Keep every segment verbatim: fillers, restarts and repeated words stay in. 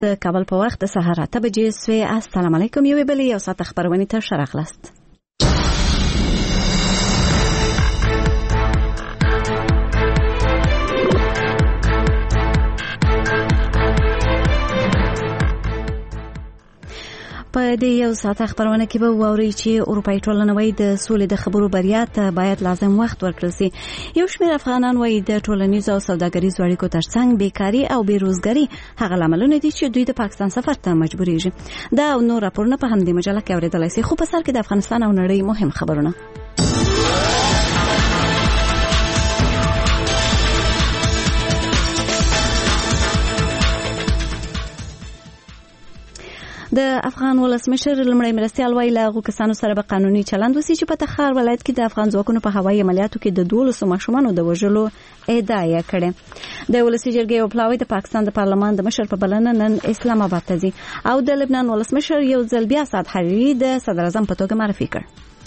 د کابل په وخت د سهار اته بجې سوې. السلام علیکم. یو بل یو ساعت خبرونه ته شرخلست. په دې یو ساعت خبرونه کې به ووري چې اروپאי ټولنه وایي د سولې د خبرو بریا ته باید لازم وخت ورکړل شي. یو شمېر افغانان وایي د ټولنیزو او سوداګریزو اړیکو ترڅنګ بیکاری او بیروزګاری هغه لاملونه دي چې دوی د پاکستان سفر ته مجبوریږي. دا او نور راپورونه په همدې مجله کې اورېدلای شئ. خو په سر کې د افغانستان او نړۍ مهم خبرونه. د افغان ولسمشر لمړی مرستیال وایي له هغو کسانو سره به قانوني چلند وشي چې په تخار ولایت کې د افغان ځواکونو په هوایي عملیاتو کې د دولسو ماشومانو د وژلو ادعا یې کړې. د ولسي جرګې یو پلاوی د پاکستان د پارلمان د مشر په بلنه نن اسلام آباد ته ځي او د لبنان ولسمشر یو ځل بیا سعد حریري د صدر اعظم په توګه معرفي کړ.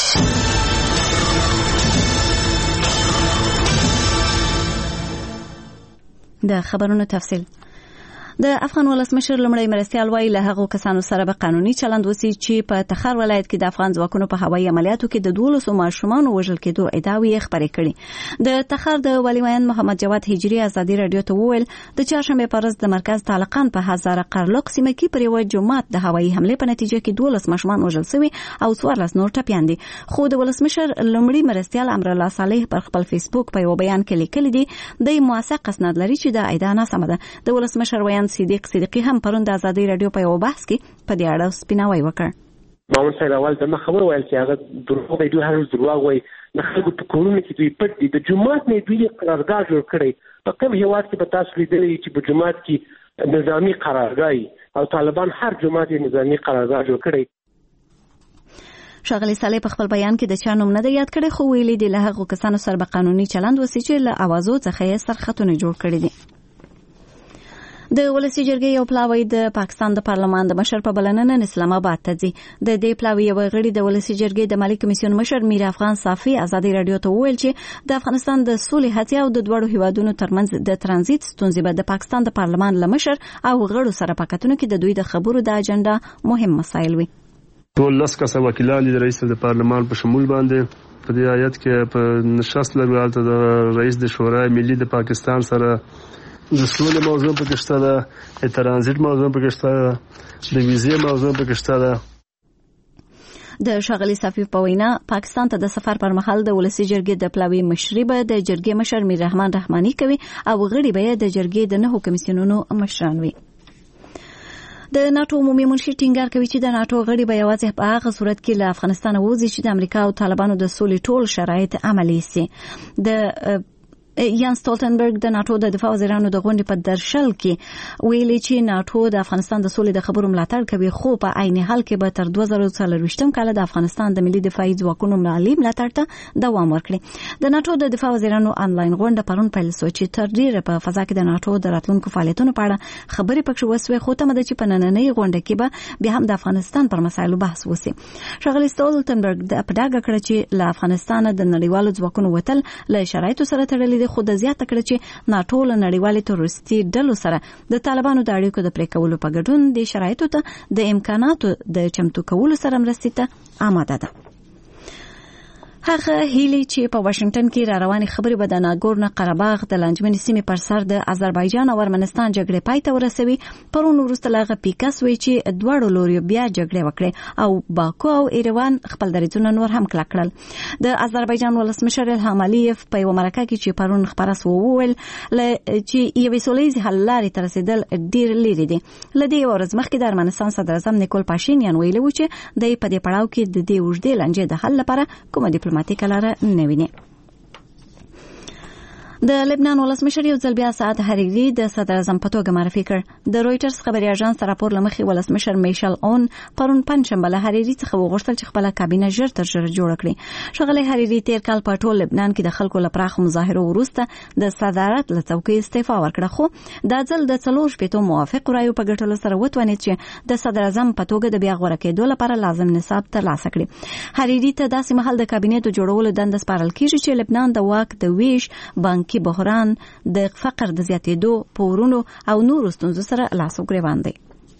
د خبرونو تفصیل. د افغان ولسمشر لمړی مرستیال وایي له هغو کسانو سره به قانوني چلند وشي چې په تخار ولایت کې د افغان ځواکونو په هوایي عملیاتو کې د دولسو ماشومانو وژل کېدو ادعاوې یې خپرې کړي. د تخار د والي ویان محمد جواد هجري ازادي رادیو ته وویل د چهارشنبې په ورځ د مرکز طالقان په هزاره قرلق سیمه کې پر یوه جومات د هوایي حملې په نتیجه کې دولس ماشومان وژل شوي او څوارلس نور ټپیان دي. خو د ولسمشر لمړي مرستیال امرالله صالح پر خپل فیسبوک په یو بیان کې لیکلي دي د موثق اسناد لري چې د ادعا ناسمه ده. د ولسمشر ویان صدیق صدیقی هم پرون د ازادي رادیو په یو بحث کې په دې اړه سپیناوی وکړ. مامون صاحب اول دمه خبر ویل چې هغه دروغ دی، دوی هر ورځ دروغ وایي. د خلکو په کورونو کې دوی پټ دي. د جومات نه دوی قرارداد جوړ کړی. په کوم هیواد کې به تاسو لیدلی چې په جومات کې نظامی قرارداد او طالبان هر جومات یې نظامی قرارداد جوړ کړی. ښاغلي صالح په خپل بیان کې د چا نوم نه دی یاد کړی، خو ویلي دي له هغو کسانو سره به قانوني چلند وشي چې له اوازو څخه یې سرخطونه جوړ کړي دي. د ولسي جرګې یو پلاوی د پاکستان د پارلمان د مشر په بلنه نن اسلام آباد ته ځي. د دې پلاوی یو غړي د ولسي جرګې د ملي کمیسیون مشر میر افغان صافي ازادي رادیو ته وویل چې د افغانستان د سولې هڅې او د دوړو هیوادونو ترمنځ د ترانزیت ستونزې به د پاکستان د پارلمان له مشر او غړو سره په کتنو کې د دوی د خبرو د اجنډا مهم مسایل وي. ټول لس کسه وکیلان د رئیس د پارلمان په شمول باندې په دې آیت کې په نشست لري د رئیس د شورای ملي د پاکستان سره د سولې موضوع پکې شته ده، د ترانزیت موضوع پکې شته ده، د ویزې موضوع پکې شته ده. د ښاغلي صافي په وینا پاکستان ته د سفر پر مهال د ولسي جرګې د پلاوی مشري به د جرګې مشر میر رحمان رحماني کوي او غړي به د جرګې د نهو کمیسیونونو مشران وي. د ناتو عمومي منشي ټینګار کوي چې د ناتو غړي به یوازې په هغه صورت کې له افغانستان ووځي چې د امریکا او طالبانو د سولې ټول شرایط عملي شي. د یان سټولټنبرګ د ناتو د دفاع وزیرانو د غونډې په درشل کې ویلي چې ناتو د افغانستان د سولې د خبرو ملاتړ کوي، خو په عین حال کې به تر دوه زره څلرویشتم کال د افغانستان د ملي دفاعي ځواکونو مالي ملاتړ ته دوام ورکړي. د ناتو د دفاع وزیرانو انلاین غونډه پرون پیل شوه چې تر ډیره په فضا کې د ناتو د راتلونکو فعالیتونو په اړه خبرې پکې وسوې، خو تمه ده چې په نننۍ غونډه کې به بیا هم د افغانستان پر مسایلو بحث وشي. ښاغلي سټولټنبرګ د په ډاګه کړه چې له افغانستان د نړیوالو ځواکونو وتل له شرایطو سره تړلي دي، خو د زیاته کړه چې ناتو له نړیوالې تروریستي ډلو سره د طالبانو د اړیکو د پرې کولو په ګډون د شرایطو ته د امکاناتو د چمتو کولو سره مرستې ته آماده ده. هغه هیلي چې په واشنگټن کې را روانې خبرې به د ناګورنو قرهباغ د لانجمنې سیمې پر سر د آذربایجان او ارمنستان جګړې پای ته ورسوي پرون وروسته له هغه پیکس وی چې دواړو لوریو بیا جګړې وکړې او باکو او ایروان خپل دریځونه نور هم کلک کړل. د آذربایجان ولسمشر الهام علیف په یوه مرکه کې چې پرون خپاره سوه وویل چې یوې سولیزې حل لارې ته رسېدل ډېر لرې دي. له دې یوه ورځ مخکې د ارمنستان صدر اعظم نیکول پاشینیان ویلي و چې دی په دې پړاو کې د دې اوږدې لانجې د حل لپاره کومه ډیپلوماتیکه لاره نه ویني. د لبنان ولسمشر یو ځل بیا سعد حریري د صدر اعظم په توګه معرفي کړ. د رویټرز خبري اژانس راپور لمخې ولسمشر میشل اون پرون پنځشنبه له حریري څخه وغوښتل چې خپل کابینه ژر تر ژره جوړ کړي. ښاغلی حریري تیر کال په ټول لبنان کې د خلکو لپاره مظاهره وروسته د صدارت له څوکۍ استعفا ورکړه، خو دا ځل د څلور شپېتو موافق رایو په ګټلو سره وتوانید چې د صدر اعظم په توګه د بیا غوره کېدو لپاره لازم نصاب ترلاسه کړي. حریري ته داسې مهال د کابینې د جوړولو دنده سپارل کیږي چې لبنان د واک د ویش، بانکي بحران، د فقر د زیاتېدو، پورونو او نورو ستونزو سره لاس او ګریوان دی.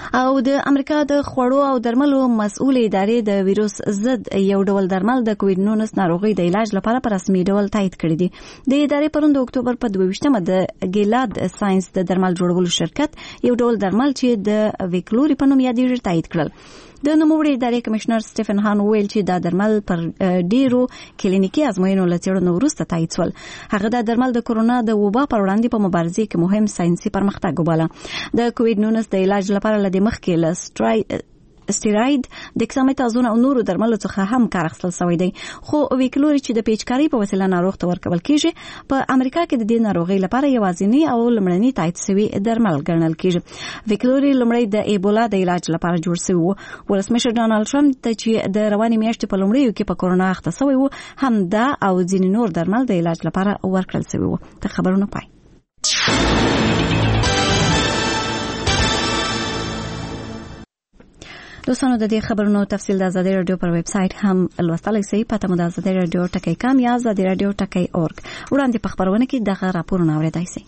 او د امریکا د خوړو او درملو مسؤل ادارې د ویروس ضد یو ډول درمل د کووډ نولس ناروغي د علاج لپاره په رسمي ډول تایید کړی دي. د ادارې پرون د اکتوبر په دوه ویشتمه د ګیلاد ساينس د درمل جوړولو شرکت یو ډول درمل چې د ویکلوري په نوم یادېږي تایید کړل. د نوموړي ادارې کمشنر سټیفن هان ویل چې دا درمل پر ډیرو کلینیکي ازموینو له څېړنو وروسته تایید شول. هغه دا درمل د کورونا د وبا پر وړاندې په مبارزې کې مهم ساينسي پرمختګ وباله. د کووډ نولس د علاج لپاره لدې مخکې له سټرای استیراید دکسامتازون او نورو درملو څخه هم کار اخیستل شوی دی، خو ویکلوري چې د پیچکاري په وسیله ناروغ ته ورکول کیږي په امریکا کې د دې ناروغي لپاره یوازینی او لمړنی تایید شوی درمل ګڼل کیږي. ویکلوري لمړی د ایبولا د علاج لپاره جوړ شوی و. ولسمشر ډانلډ ټرمپ ته چې د رواني میاشتې په لومړیو کې په کورونا اخته شوی و هم دا او ځینې نور درمل د علاج لپاره ورکړل شوی و. د خبرونو پای. دوستانو د دې خبرونو تفصیل د آزادۍ رادیو پر ویب سټ هم لوستلای شئ. پته مو د آزادۍ رادیو ټکی کام یا آزادۍ رادیو ټکی اورګ. وړاندې په خبرونه کې دغه راپورونه اورېدای شئ.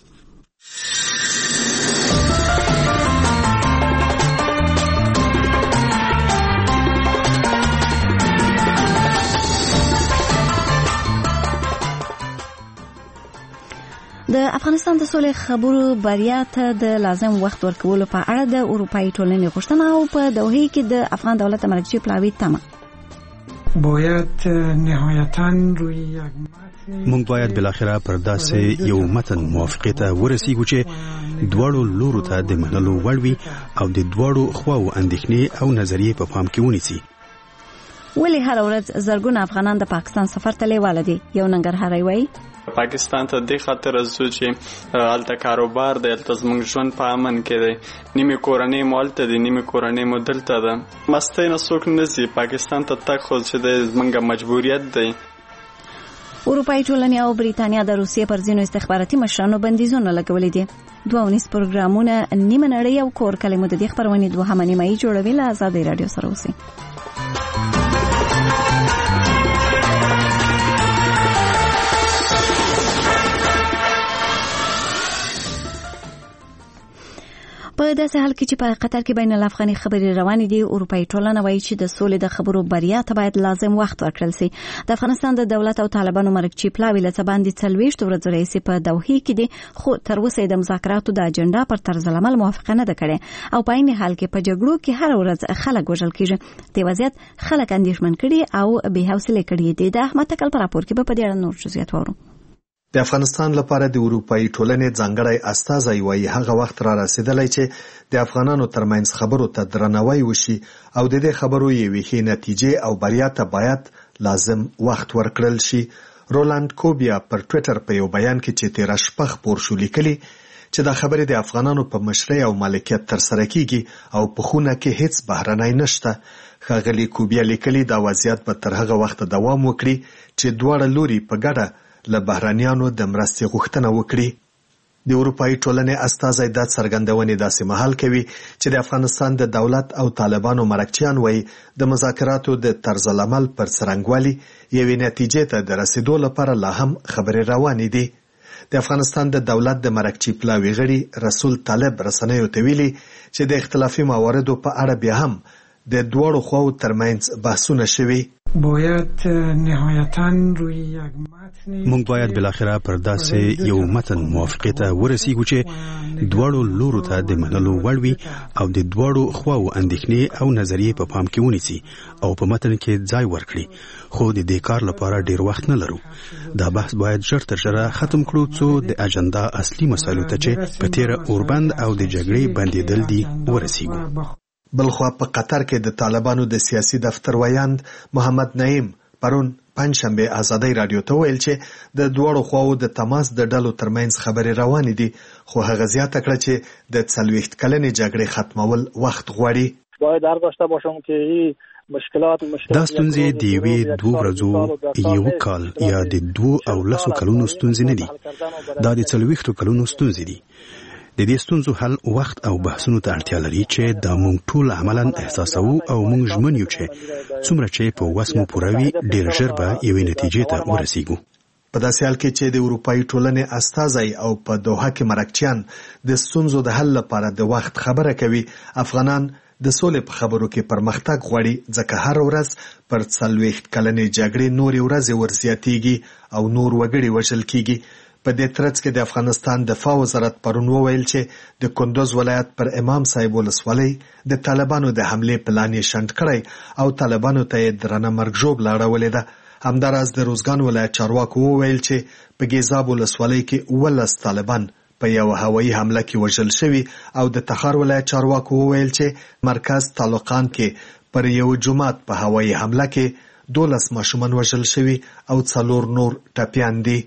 د افغانستان د سولې خبرو بریا ته د لازم وخت ورکولو په اړه د اروپایي ټولنې غوښتنه او په دوحه کې د افغان دولت مرکزی پلاوی تمه. باید نهایتاً روی یک مونږ باید بالاخره پر داسې یو متن موافقه ته ورسیږو چې دواړو لورو ته د منلو وړ وي او د دواړو خواو اندېښنې او نظریې په پام کې ونیسي. ولې هر ورځ زرګونه افغانان د پاکستان سفر ته لیواله دي؟ یو ننګرهاري وایي پاکستان ته د خاطر ازو چې الته کاروبار د الته زموږ ژوند په امن کې دی، نیمه کورنۍ مولته دی، نیمه کورنۍ مدلته ده. مستی نه څوک نزي پاکستان ته تک خو چې د زمونږ مجبوریت دی. اروپایي ټولنې او بریتانیا د روسیې پر ځینو استخباراتي مشرانو بندیزونه لګولې دي. دوه ونیس پروګرامونه نیمه نړۍ او کور کلمو د دې خبرونې دوهمه نیمایي جوړوي. له آزادۍ رادیو سره اوسئ. په داسې حال کې چې په قطر کې بین الافغاني خبرې روانې دي، اروپایي ټولنه وایي چې د سولې د خبرو بریا ته باید لازم وخت ورکړل شي. د افغانستان د دولت او طالبانو مرکزی پلاوی له څه باندې څلوېښت ورځې راهیسې په دوحه کې دي، خو تر اوسه د مذاکراتو د اجنډا پر طرز العمل موافقه نه ده کړې او په عین حال کې په جګړو کې هر ورځ خلک وژل کېږي. د وضعیت خلک اندېښمن کړي او بې حوصله کړي دي. د احمد تکل پر راپور کې په دې اړه نور جزئیات وورو. د افغانستان لپاره د اروپایي ټولنې ځانګړی استازی وایي هغه وخت را رسیدلی چې د افغانانو ترمنځ خبرو ته درناوی وشي او د دې خبرو یوې ښې نتیجې او بریا ته باید لازم وخت ورکړل شي. رولاند کوبیا پر ټویټر په یو بیان کې چې تیره شپه خپور شو لیکلي چې دا خبرې د افغانانو په مشرۍ او مالکیت ترسره کیږي او په خونه کې هیڅ بهرنی نشته. ښاغلي کوبیا لیکلي دا وضعیت به تر هغه وخته دوام وکړي چې دواړه لوري په ګډه له بهرانیانو د مرستې غوښتنه وکړي. د اروپایي ټولنې استازی دا څرګندونې داسې مهال کوي چې د افغانستان د دولت او طالبانو مرکچیان وایي د مذاکراتو د طرز العمل پر څرنګوالي یوې نتیجې ته د رسیدو لپاره لا هم خبرې روانې دي. د افغانستان د دولت د مرکچی پلاوی غړي رسول طالب رسنیو ته ویلي چې د اختلافي مواردو په اړه بیا هم د دواړو خواو ترمنځ بحثونه شوي. باید نهایتاً روی یک متن مونږ باید بالاخره پر داسې یو متن موافقه ته ورسیږو چې دواړو لورو ته د منلو وړ وي او د دواړو خواو اندېښنې او نظریې په پام کې ونیسي او په متن کې ځای ورکړي. خو د دې کار لپاره ډیر وخت نه لرو. دا بحث باید ژر تر ژره ختم کړو څو د اجنډا اصلي مسایلو ته چې په تیره اوربند او د جګړې بندیدل دي ورسیږو. بلخوا په قطر کې د طالبانو د سیاسي دفتر ویاند محمد نعیم پرون پنځشنبه آزادۍ رادیو ته ویل چې د دوړو خواو د تماس د ډلو ترمنځ خبرې روانې دي، خو هغه زیاته کړه چې د څلوېښت کلنې جګړې ختمول وخت غواړي. باید هر داشته باشم که مشکلات مشکلات دا ستونزې د یوې دوه ورځو یو کال یا د دوه او لسو کلونو ستونزې نه دي، دا د څلوېښتو کلونو ستونزې دي. د دې ستونزو حل وخت او بحثونو ته اړتیا لري چې دا مونږ ټول عملاً احساسوو او مونږ ژمن یو چې څومره چې په وس مو پوره وي ډېر ژر به یوې نتیجې ته ورسیږو. په داسې حال کې چې د اروپאי ټولنې استازی او په دوحه کې مرکچیان د ستونزو د حل لپاره د وخت خبره کوي، افغانان د سولې په خبرو کې پرمختګ غواړي، ځکه هر ورځ پر څلوېښت کلنې جګړې نورې ورځې ورزیاتېږي او نور وګړي وژل کېږي. په دې ترڅ کې د افغانستان دفاع وزارت پرون وویل چې د کندوز ولایت پر امام صاحب ولسوالۍ د طالبانو د حملې پلان یې شنډ کړی او طالبانو ته یې درنه مرګ ژوبله اړولې ده. همداراز د روزګان ولایت چارواکو وویل چې په ګیزاب ولسوالۍ کې اوولس طالبان په یو هوایي حمله کې وژل شوي او د تخار ولایت چارواکو وویل چې مرکز طالقان کې پر یو جومات په هوایي حمله کې دولس ماشومان وژل شوي او څلور نور ټپیان دي.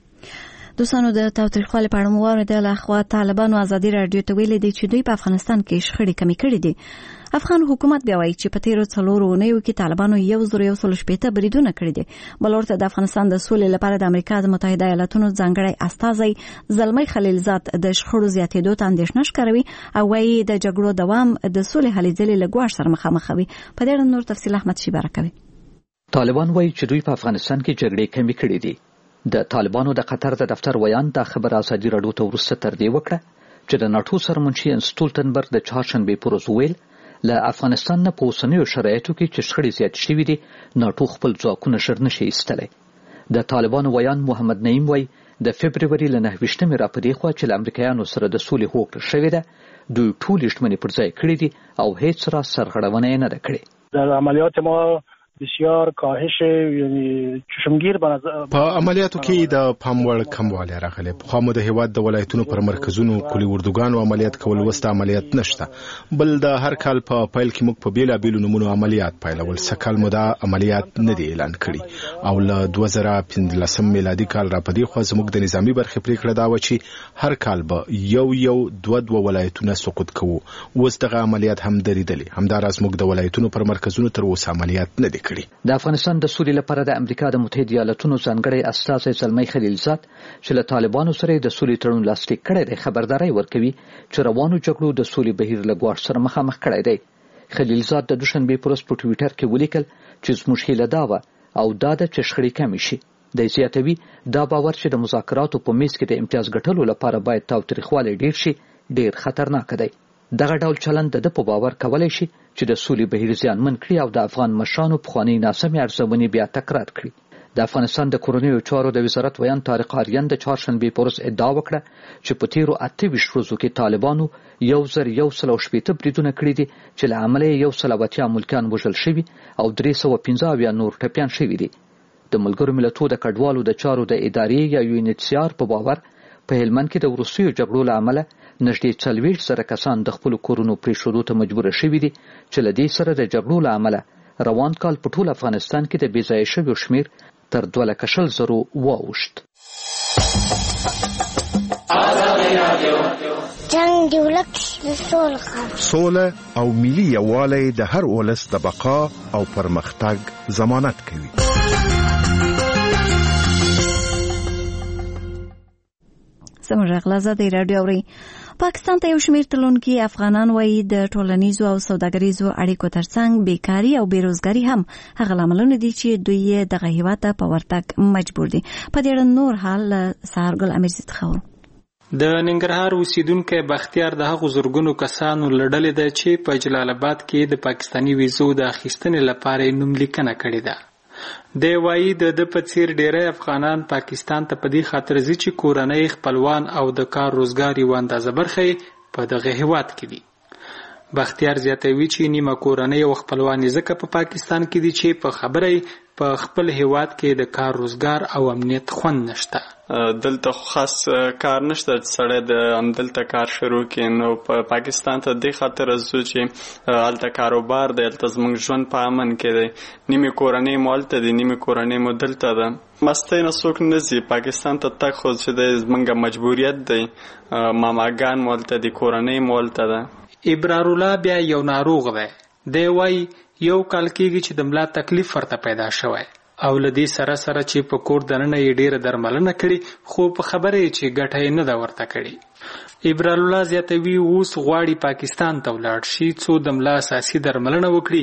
دوستانو د تاوتریخوالي په اړه مو واورېدل. اخوا طالبانو ازادي راډیو ته ویلي دي چې دوی په افغانستان کې شخړې کمې کړې دي. افغان حکومت بیا وایي چې په تیرو څلورو اونیو کې طالبانو یو زر یو سل شپېته بریدونه کړي دي. بل ورته د افغانستان د سولې لپاره د امریکا د متحده ایالاتونو ځانګړی استازی زلمی خلیلزاد د شخړو زیاتېدو ته اندېښنه ښکاروي او وایي د جګړو دوام د سولې هلې ځلې له ګواښ سره مخامخ وي. په دې اړه نور تفصیل احمد شي راکوي. طالبان وایي چې دوی په افغانستان کې جګړې کمې کړې دي. د طالبانو د قطر د دفتر ویان دا خبر ازادي راډیو ته وروسته تر دې وکړه چې د ناټو سرمنشي انس سټولټنبرګ د چهارشنبې پر ورځ ویل له افغانستان نه په اوسنیو شرایطو کې چې شخړې زیاتې شوي دي ناټو خپل ځواکونه ژر نشي ایستلی. د طالبانو ویان محمد نعیم وایي د فبروري له نهه ویشتمې را پدې خوا چې له امریکایانو سره د سولې هوکړه شوې ده دوی ټولې شتمنۍ پر ځای کړې دي او هیڅ را سرغړونه یې نه ده کړې. در عملیات ما بسیار کاهش یعنی چشمگیر په عملیاتو کې د پاموړ کموالی راغلی. پخوا مو د هیواد د ولایتونو پر مرکزونو کلي اردوګانو عملیات کول وسته عملیات نشته. بل د هر کال په پیل کې موږ په بیلابیلو نومونو عملیات پیلول. سکال مو دا عملیات نه دی اعلان کړي او له دوه زره پنځلسم میلادي کال را پدې خو زموږ د نظامی برخې پریکړه دا و چې هر کال به یو یو دوه دوه ولایتونه سقوط کوو. اوس دغه عملیات هم درېدلي. همداراز موږ د ولایتونو پر مرکزونو تر اوسه عملیات نه دی. د افغانستان د سولې لپاره د امریکا د متحده ایالاتونو ځانګړی استازی زلمی خلیلزاد چې له طالبانو سره د سولې تړون لاسلیک کړی دی خبرداری ورکوي چې روانو جګړو د سولې بهیر له ګواښ سره مخامخ کړی دی. خلیلزاد د دوشنبې پر ورځ په ټویټر کې ولیکل چې زموږ هیله دا وه او دا ده چې شخړې کمې شي. دی زیاتوي دا باور چې د مذاکراتو په میز کې د امتیاز ګټلو لپاره باید تاوتریخوالی ډیر شي ډیر خطرناک دی. دغه ډول چلند د په باور کولای شي چې د سولې بهیر زیانمن کړي او د افغان مشرانو پخوانۍ ناسمې ارزونې بیا تکرار کړي. د افغانستان د کورنیو چارو د وزارت ویان طارق آریان د چهارشنبې په ورځ ادعا وکړه چې په تیرو اته ویشت ورځو کې طالبانو یو زر یو سل شپېته بریدونه کړي دي چې له امله یو سل اتیا ملکیان وژل شوي او درې سوه پنځه اویا نور ټپیان شوي دي. د ملګرو ملتونو د کډوالو د چارو د ادارې یا یو ان ایچ سی آر په باور په هلمند کې د وروستیو جګړو له امله نږدې څلوېښت زره کسان د خپلو کورونو پرېښودو ته مجبوره شوي دي چې له دې سره د جګړو له امله روان کال په ټول افغانستان کې د بې ځایه شویو شمېر تر دوه لکه شل زرو واوښت. جنګ د ولک د سولې سوله او ملي یووالی د هر ولس د بقا او پرمختګ ضمانت کوي. زموږ غلازه د رادیو اوري. پاکستان ته یو شمېر تلونکي افغانان وایي د ټولنیزو او سوداګریزو اړیکو ترڅنګ بیکاري او بیروزګاري هم هغه لاملونه دي چې دوی دغه هیواد ته په ورتګ مجبور دي. په دې اړه نور حال سهارګل امیر څخه د ننګرهار اوسیدونکو بختیار د هغو زرګونو کسانو لړلې ده چې په جلال آباد کې د پاکستانی ویزو د اخیستنې لپاره نوم لیکنه کړې ده. دی وایي د د په څیر ډیری افغانان پاکستان ته په دې خاطر ځي چې کورنۍ خپلوان او د کار روزګار یوه اندازه برخه یې په دغه هیواد کې دي. بختیار زیاتوي چې نیمه کورنۍ او خپلوان یې ځکه په پاکستان کې دي چې په خبره په خپل هیواد کې د کار روزګار او امنیت خوند نشته. دلته خاص کار نشته چې سړی د همدلته کار شروع کړي. نو په پاکستان ته دې خاطر ځو چې هلته کاروبار دی، هلته زموږ ژوند په امن کې دی. نیمې کورنۍ مو هلته دی، نیمې کورنۍ مو دلته ده. مستۍ نه څوک نه ځي پاکستان ته تګ خو چې دی زموږ مجبوریت دی. ماماګان مو هلته دي، کورنۍ مو هلته ده. ابرارالله بیا یو ناروغ دی. دی وایي یو کال کېږي چې د ملا تکلیف ورته پیدا شوی او له دې سره سره چې په کور دننه یې ډېره درملنه کړې خو په خبره یې چې ګټه یې نه ده ورته کړې. ابرارالله زیاتوي اوس غواړي پاکستان ته ولاړ شي څو د ملا اساسي درملنه وکړي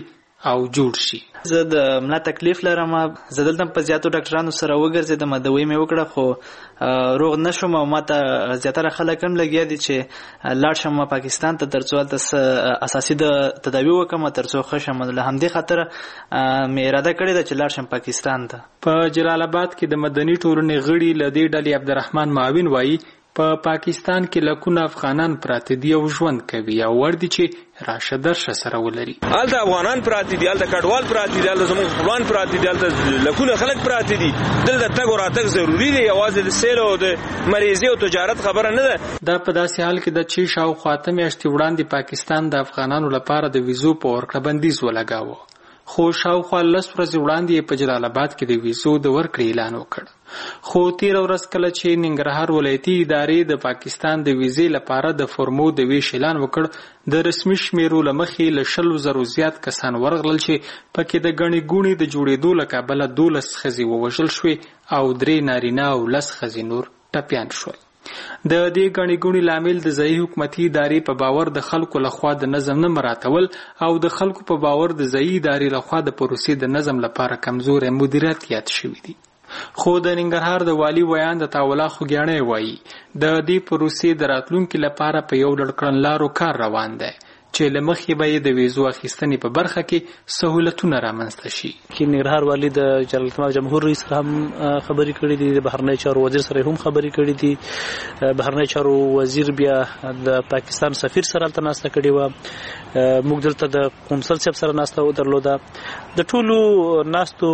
او جوړ شي. زه د ملا تکلیف لرم، زه دلته په زیاتو ډاکټرانو سره وګرځېدم، دوی مې وکړه خو روغ نشوم او ماته زیاتره خلک هم لګیا دي چې لاړ شم پاکستان ته ترڅو هلته اساسي د تداوي وکړم ترڅو ښه شم. له همدې خاطره مې اراده کړې ده چې لاړ شم پاکستان ته. په جلال آباد کې د مدني ټولنې غړي له دې ډلې عبدالرحمن معاون وایي په پا پاکستان کې لکونه افغانان پراته دي او ژوند کوي او ور دي چې راشه درشه سره ولري. هلته افغانان پراته دي، هلته کډوال پراته دي، هلته زموږ خپلوان پراته دي، هلته لکونه خلک پراته دي. دلته تګ او راتګ ضروري دی، یوازې د سیل او د مریضۍ او تجارت خبره نه ده. دا په داسې حال کې ده چې شاوخوا اته میاشتې وړاندې پاکستان د افغانانو لپاره د ویزو په ورکړه بندیز ولګاوه، خو شاوخوا لس ورځې وړاندې په جلال آباد کې د ویزو د ورکړې اعلان وکړ. خو تیر ورځ کله چې ننګرهار ولایتي ادارې د پاکستان د ویزې لپاره د فورمو د ویش اعلان وکړ، د رسمي شمیرو له مخې له شلو زرو زیات کسان ورغلل چې پکې د ګڼې ګوڼې د جوړېدو له کبله دولس ښځې ووژل شوې او درې نارینه او لس ښځې نور ټپیان شول. د دې ګڼې ګوڼې لامل د ځایي حکومتي ادارې په باور د خلکو لخوا د نظم نه مراعاتول او د خلکو په باور د ځایي ادارې لخوا د پروسې د نظم لپاره کمزوری مدیریت یاد شوي دي. خو د ننګرهار د والي ویان د تاولا خوږیاڼی وایي د دې پروسې د راتلونکي لپاره په یو ډول کړنلارو کار روان دی چې له مخې به یې د ویزو اخیستنې په برخه کې سهولتونه رامنځته شي. کې ننګرهار والي د جلالتمآب جمهور رئیس سره هم خبرې کړې دي، د بهرنیو چارو وزیر سره هم خبرې کړې دي. بهرنیو چارو وزیر بیا د پاکستان سفیر سره هلته ناسته کړې وه، موږ دلته د قونسل صاحب سره ناسته درلوده. د ټولو ناستو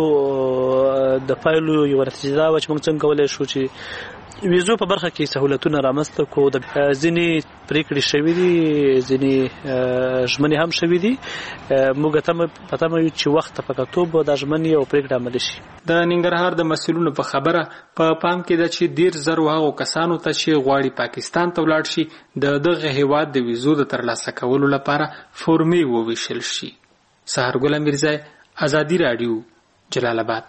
د پایلو یوه نتیجه دا وه چې موږ څنګه کولی شو چې ویزو په برخه کې سهولتونه رامنځته کړو. د ځینې پریکړې شوي دي، ځینې ژمنې هم شوي دي. موږ په تمه یو چې وخت په کتو به دا ژمنې او پریکړې عملي شي. د ننګرهار د مسؤلینو په خبره په پام کې ده چې ډېر زر هغو کسانو ته چې غواړي پاکستان ته ولاړ شي د دغه هیواد د ویزو د ترلاسه کولو لپاره فورمې وویشل شي. سهرګل میرزای، ازادي راډیو، جلال آباد.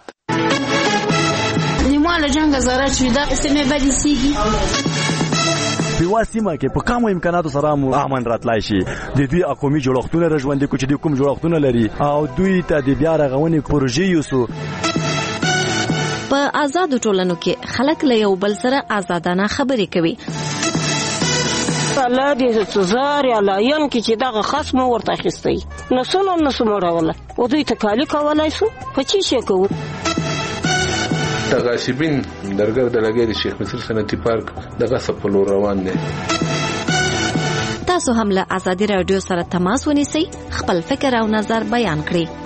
نیماله جنگ زاره چې دا سیمه بدی سیږي په واسطه کې په کومو امکاناتو سره مو امن راتلای شي. د دوی اقومي جوړښتونه رژوندې کو چې د کوم جوړښتونه لري او دوی ته د بیا رغونې پروژې یوسو. په آزادو ټولنو کې خلک له یو بل سره آزادانه خبرې کوي. الله دې سزار یا لاین کې چې دغه خصم ورته اخیستی نسونه نسمه راوله او دوی تکالی کولای شو په چی شي کوو. تغاشبین درګر د لګې د شیخ مصر صنعتي پارک دغه سپلو روان دي. تاسو هم له ازادي رادیو سره تماس ونیسئ، خپل فکر او نظر بیان کړئ.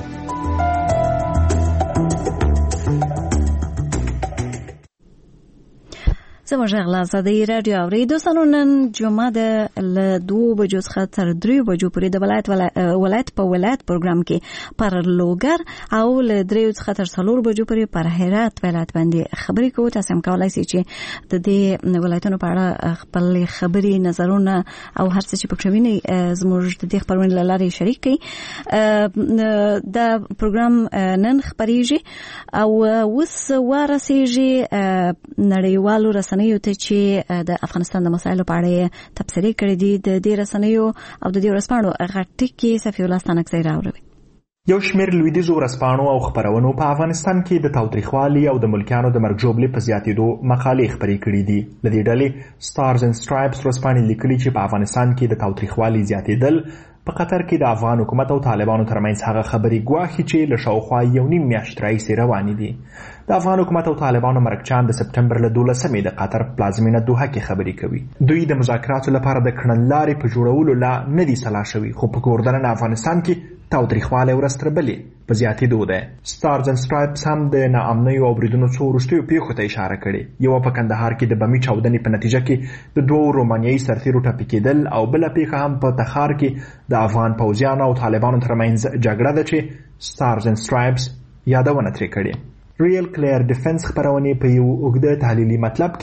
زموږ غږ له ازادي رادیو اورېدونکو نن جمعه د له دوه بجو څخه تر درې بجو پورې د ولایت ولایت په ولایت پروګرام کې پر لوګر او له درې څخه تر څلور بجو پورې پر هرات ولایت باندې خبرې کوو. تاسو هم کولای شئ چې د دې ولایتونو په اړه خپل خبرې، نظرونه او هر څه چې پکې ویني زموږ د دې خبرونې له لارې شریک کړئ. دا پروګرام نن خبرېږي او اوس ورسېږي نړیوالو رسنیو ته چې د افغانستان د مسایلو په اړه تبصرې کړې دي. د دې رسنیو او د دې ورځپاڼو غټکي صفي الله ستانکزی راوړي. یو شمېر لویدیځو ورځپاڼو او خپرونو په افغانستان کې د تاوتریخوالي او د ملکیانو د مرګ ژوبلې په زیاتېدو مقالې خپرې کړې دي. له دې ډلې سټارز اینډ سټرایپس ورځپاڼې لیکلي چې په افغانستان کې د تاوتریخوالي زیاتېدل په قطر کې د افغان حکومت او طالبانو ترمنځ هغه خبرې ګواښي چې له شاوخوا یو نیم میاشت راهیسې روانې دي. د افغان حکومت او طالبانو مرکچیان د سپټمبر له دولسمې د قطر پلازمینه دوحه کې خبرې کوي. دوی د مذاکراتو لپاره د کړنلارې په جوړولو لا نه دي سلا شوي، خو په کوردننه افغانستان کې تاوتریخوالی ورځ تر بلې په زیاتېدو ده. سټارز اینډ سټرایپس هم د ناامنیو او بریدونو څو وروستیو پیښو ته اشاره کړې. یوه په کندهار کې د بمي چاودنې په نتیجه کې د دوو رومانیایي سرتیرو ټپي کېدل او بله پیښه هم په تخار کې د افغان پوځیانو او طالبانو ترمنځ جګړه ده چې سټارز اینډ سټرایپس یادونه ترې کړې. ریل کلیر ډیفنس خبرونې په یو اوږده تحلیلي مطلب کې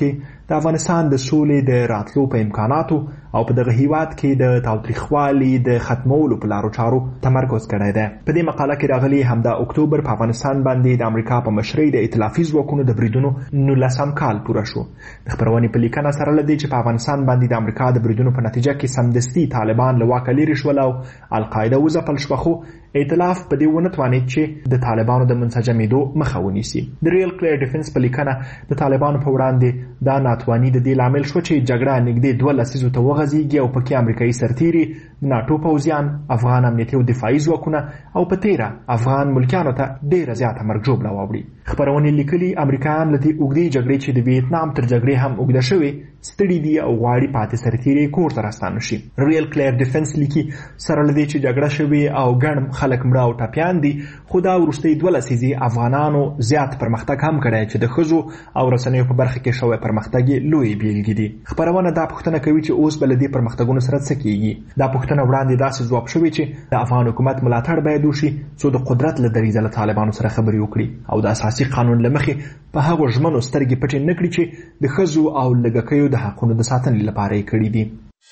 د افغانستان د سولې د راتلو په امکاناتو او په دغه هیواد کې د تاوتریخوالي د ختمولو په لارو چارو تمرکز کړی دی. په دې مقاله کې راغلي همدا اکتوبر په افغانستان باندې د امریکا په مشرۍ د ائتلافي ځواکونو د بریدونو نولسم کال پوره شو. د خبرونې په لیکنه سره له دې چې په افغانستان باندې د امریکا د بریدونو په نتیجه کې سمدستي طالبان له واکه لیرې شول او القاعده وځپل شوه، خو ائتلاف په دې ونه توانید چې د طالبانو د منسجمېدو مخه ونیسي. د ریل کلیر ډیفنس په لیکنه د طالبانو په وړاندې دا ناتواني د دې لامل شو چې جګړه نږدې دوه لسیزو ته وغځېږي او پکې امریکایي سرتیري، ناټو پوځیان، افغان امنیتي او دفاعي ځواکونه او په تیره افغان ملکیانو ته ډېره زیاته مرګ ژوبله واوړي. خپرونې لیکلي امریکایان له دې اوږدې جګړې چې د ویتنام تر جګړې هم اوږده شوې ستړي دي او غواړي پاتې سرتیري کور ته راستانه شي. ریل کلیر ډیفنس لیکي سره له دې چې جګړه شوې او ګڼ خلک مړه او ټپیان دي، خو دا وروستۍ دوه لسیزې افغانانو زیات پرمختګ هم کړی چې د ښځو او رسنیو په برخه کې شوی پرمختګ یې لویې بېلګې دي. خپرونه دا پوښتنه کوي چې اوس به له دې پرمختګونو سره څه کیږي. دا پوښتنه وړاندې داسې ځواب شوې چې د افغان حکومت ملاتړ باید وشي څو د قدرت له دریځه له طالبانو سره خبرې وکړي او د اساسي قانون له مخې په هغو ژمنو سترګې پټې نه کړي چې د ښځو او لږکیو د حقونو د ساتنې لپاره یې کړي دي.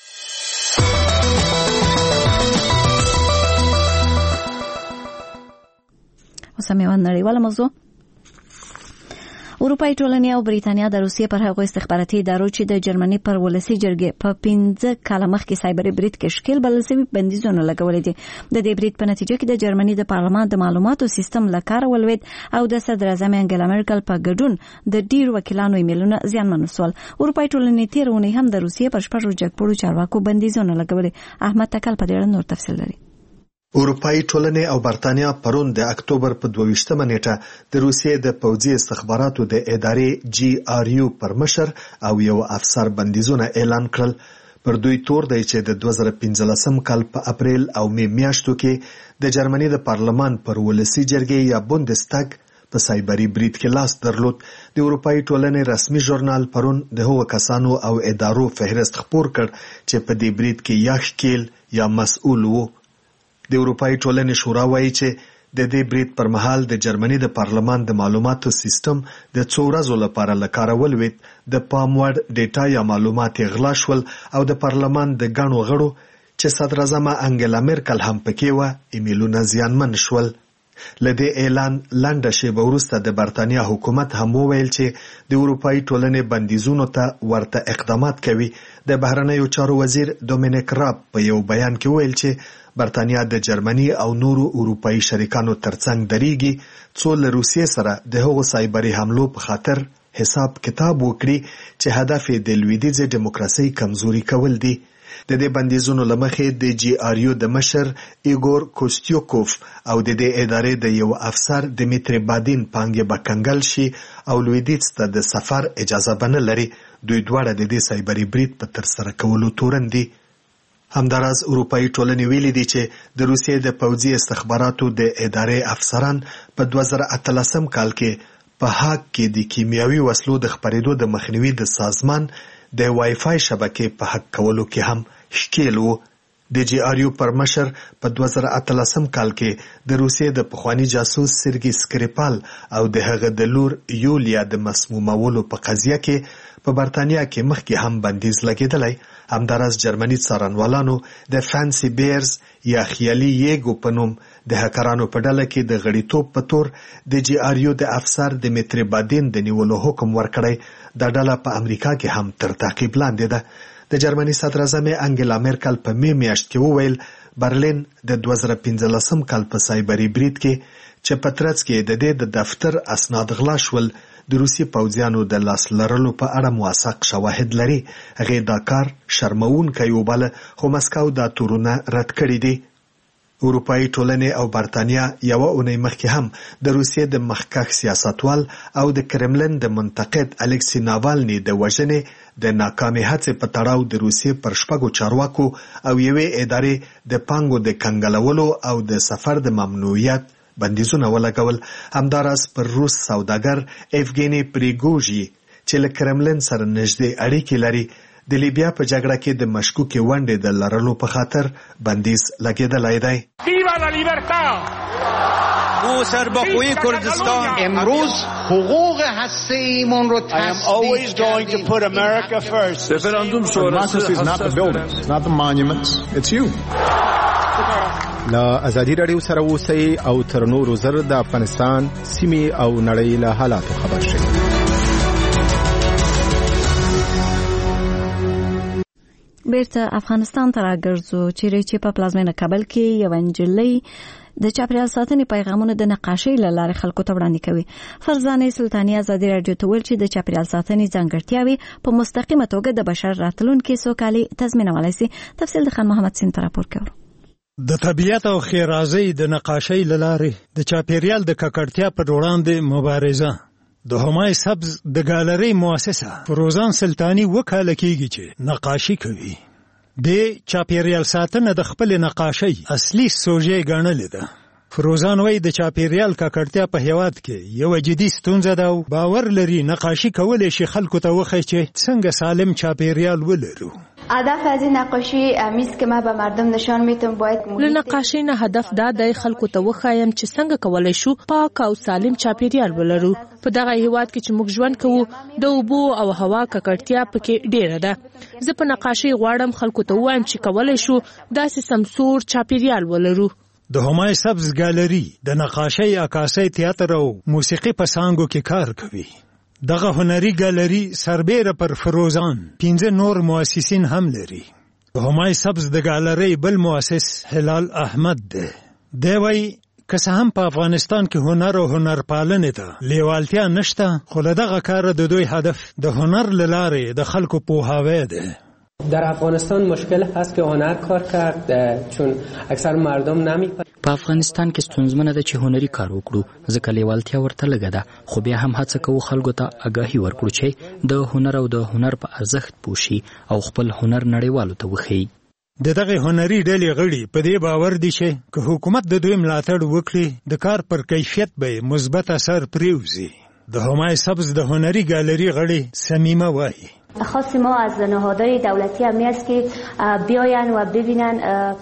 اوس هم یوه نړیواله موضوع. اروپایي ټولنې او بریتانیا د روسیې پر هغو استخباراتي ادارو چې د جرمني پر ولسي جرګې په پنځه کاله مخکې سایبري برید کې ښکېل بلل شوي بندیزونه لګولي دي. د دې برید په نتیجه کې د جرمني د پارلمان د معلوماتو سیستم له کاره ولوېد او د صدر اعظم انګلا مرکل په ګډون د ډېرو وکیلانو ایمیلونه زیانمن شول. اروپایي ټولنې تېره اونۍ هم د روسیې پر شپږو جګپوړو چارواکو بندیزونه لګولي. احمد تکل په دې اړه نور تفصیل لري. اروپایي ټولنې او برتانیا پرون د اکتوبر په دوه ویشتمه نیټه د روسیې د پوځي استخباراتو د ادارې جی آر یو پر مشر او یو افسر بندیزونه اعلان کړل. پر دوی تور دی چې د دوه زره پنځلسم کال په اپریل او می میاشتو کې د جرمني د پارلمان پر ولسي جرګې یا بوندستاګ په سایبري برید کې لاس درلود. د اروپایي ټولنې رسمي ژورنال پرون د هغو کسانو او ادارو فهرست خپور کړ چې په دې برید کې یا ښکېل یا مسؤل وو. د اروپایي ټولنې شورا وایي چې د دې برید پر مهال د جرمني د پارلمان د معلوماتو سیستم د څو ورځو لپاره له کاره ولوېد. د پام وړ ډیټا یا معلومات غلا شول او د پارلمان د ګڼو غړو چې صدر اعظم انګلا مرکل هم پکې وه ایمیلونه زیانمن شول. له دې اعلان لنډه شیبه وروسته د برتانیا حکومت هم وویل چې د اروپایي ټولنې بندیزونو ته ورته اقدامات کوي. د بهرنیو چارو وزیر دومینیک راب په یو بیان کې ویل چې برتانیا د جرمني او نورو اروپایي شریکانو ترڅنګ درېږي څو له روسیې سره د هغو سایبري حملو په خاطر حساب کتاب وکړي چې هدف یې د لویدیځې دیموکراسۍ کمزوري کول دي. د دې بندیزونو له مخې د جی آر یو د مشر ایګور کوستیوکوف او د دې ادارې د یو افسر دمیتری بادین پانګې به کنګل شي او لویدیځ ته د سفر اجازه به نه لري. دوی دواړه د دې سایبري برید په ترسره کولو تورن دي. همداراز اروپایي ټولنې ویلي دي چې د روسیې د پوځي استخباراتو د ادارې افسران په دوه زره اتلسم کال کې په هاګ کې د کیمیاوي وسلو د خپرېدو د مخنیوي د سازمان د وای فای شبکې په حق کولو کې هم ښکېل وو. د جی آر یو پر مشر په دوه زره اتلسم کال کې د روسیې د پخواني جاسوس سرګي سکریپال او د هغه د لور یولیا د مسمومولو په قضیه کې په برتانیا کې مخکې هم بندیز لګېدلی. همداراز جرمني څارنوالانو د فانسي بیرز یا خیالي یېګو په نوم د هکرانو په ډله کې د غړیتوب په تور د جی آر یو د افسر دمیتری بادین د نیولو حکم ورکړی. دا ډله په امریکا کې هم تر تعقیب لاندې ده. د جرمني صدر اعظم انګلا مرکل په می میاشت کې وویل برلین د دوه زره پنځلسم کال په سایبري برید کې چې په ترڅ کې د دې د دفتر اسناد غلا شول د روسي پوځیانو د لاس لرلو په اړه موثق شواهد لري. هغې دا کار شرموونکی وباله خو مسکو دا تورونه رد کړي دي. اروپایي ټولنې او برتانیا یوه اونۍ مخکې هم د روسیې د مخکښ سیاستوال او د کرملن د منتقد الکسی ناوالني د وژنې د ناکامې هڅې په تړاو د روسیې پر شپږو چارواکو او یوې ادارې د پانګو د کنګلولو او د سفر د ممنوعیت بندیزونه ولګول. همداراز پر روس سوداګر ایفګینی پریګوژي چې له کرملن سره نږدې اړیکې لري د لیبیا په جګړه کې د مشکوکې ونډې د لرلو په خاطر بندیز لګېدلی دی. او سربخوی کردستان امروز حقوق هسته‌ایمون رو always going to put America first. referendum شورای is not the buildings, not the monuments, it's you. لا ازادي رادیو سره اوسئ او تر نورو زر د افغانستان سیمې او نړۍ له حالاتو خبر شئ. بیرته افغانستان ته راګرځو چیرې چې په پلازمینه کابل کې یو نجلۍ د چاپیریال ساتنې پیغامونه د نقاشۍ له لارې خلکو ته وړاندې کوي. فرزانه سلطاني ازادي رادیو ته ویل چې د چاپیریال ساتنې ځانګړتیاوې په مستقیمه توګه د بشر راتلونکي سوکالي تضمینولی شي. تفصیل د خان محمد سین ته راپور کوي. د طبیعت او خیرازۍ د نقاشۍ له لارې د چاپیریال د ککړتیا پر وړاندې مبارزه د همای سبز د ګالرۍ مؤسسه فروزان سلطاني وکاله کیږي چې نقاشي کوي. د چاپیریال ساتنه د خپل نقاشۍ اصلي سوژې ګڼلې ده. فروزان وایي د چاپیریال ککړتیا په هیواد کې یو جدي ستونزه ده او باور لري نقاشي کولی شي خلکو ته وښیي چې څنګه سالم چاپیریال ولرو. هدف از این نقاشی امیست که ما به مردم نشان میتونم باید له نقاشۍ نه هدف دا دی خلکو ته وښایم چې څنګه کولی شو پاک او سالم چاپیریال ولرو. په دغه هیواد کې چې موږ ژوند کوو د اوبو او هوا ککړتیا پکې ډیره ده. زه په نقاشۍ غواړم خلکو ته ووایم چې کولی شو داسې سمسور چاپیریال ولرو. د همای سبز ګالري د نقاشۍ، عکاسۍ، تیاتر او موسیقي په څانګو کې کار کوي. دغه هنري ګالري سربیره پر فروزان پنځه نور مؤسسین هم لري. د همای سبز د ګالرۍ بل مؤسس هلال احمد دی. دی وایي که څه هم په افغانستان کې هنر او هنرپالنې ته لیوالتیا نشته، خو له دغه کاره د دوی هدف د هنر له لارې د خلکو پوهاوی دی. در افغانستان مشکل هست که هنر کار کرد چون اکثر مردم نمی‌پذیرند. په افغانستان کې ستونزمنه ده چې هنري کار وکړو ځکه لیوالتیا ورته لږه ده، خو بیا هم هڅه کوو خلکو ته آګاهي ورکړو چې د هنر او د هنر په ارزښت پوه شي او خپل هنر نړیوالو ته وښیي. د دغه هنري ډلې غړي په دې باور دي چې که حکومت د دوی ملاتړ وکړي د کار پر کیفیت به مثبت اثر پرېوځي. د همای سبز د هنري ګالري غړي سمیمه وایي خاص ما از نهادهای دولتی هم است که بیاین و ببینن.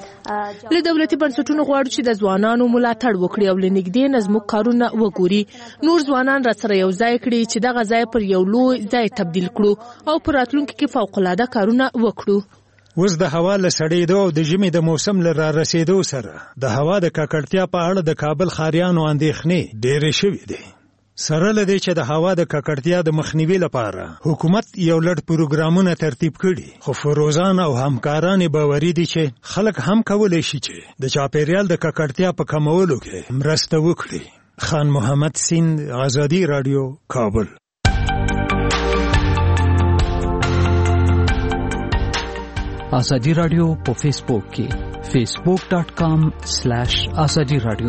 له دولتي بنسټونو غواړو چې د ځوانانو ملاتړ وکړي او لنګدې نظم کارونه وګوري. نور ځوانان را سره یو ځای کړي چې دغه ځای پر یو لوی ځای تبدیل کړو او په راتلونکي کې فوق العاده کارونه وکړو. اوس د هوا له سړېدو او د ژمي د موسم له را رسېدو سره د هوا د ککړتیا په اړه د کابل ښاریانو اندېښنې ډېرې شوې دي. سره له دې چې د هوا د ککړتیا د مخنیوي لپاره حکومت یو لړ پروګرامونه ترتیب کړي، خو فروزان او همکاران باوري دي چې خلک هم کولی شي چې د چاپیریال د ککړتیا په کمولو کې مرسته وکړي. خان محمد سیند، آزادي رادیو، کابل. آزادي رادیو په فیسبوک کې facebook dot com slash azadi radio.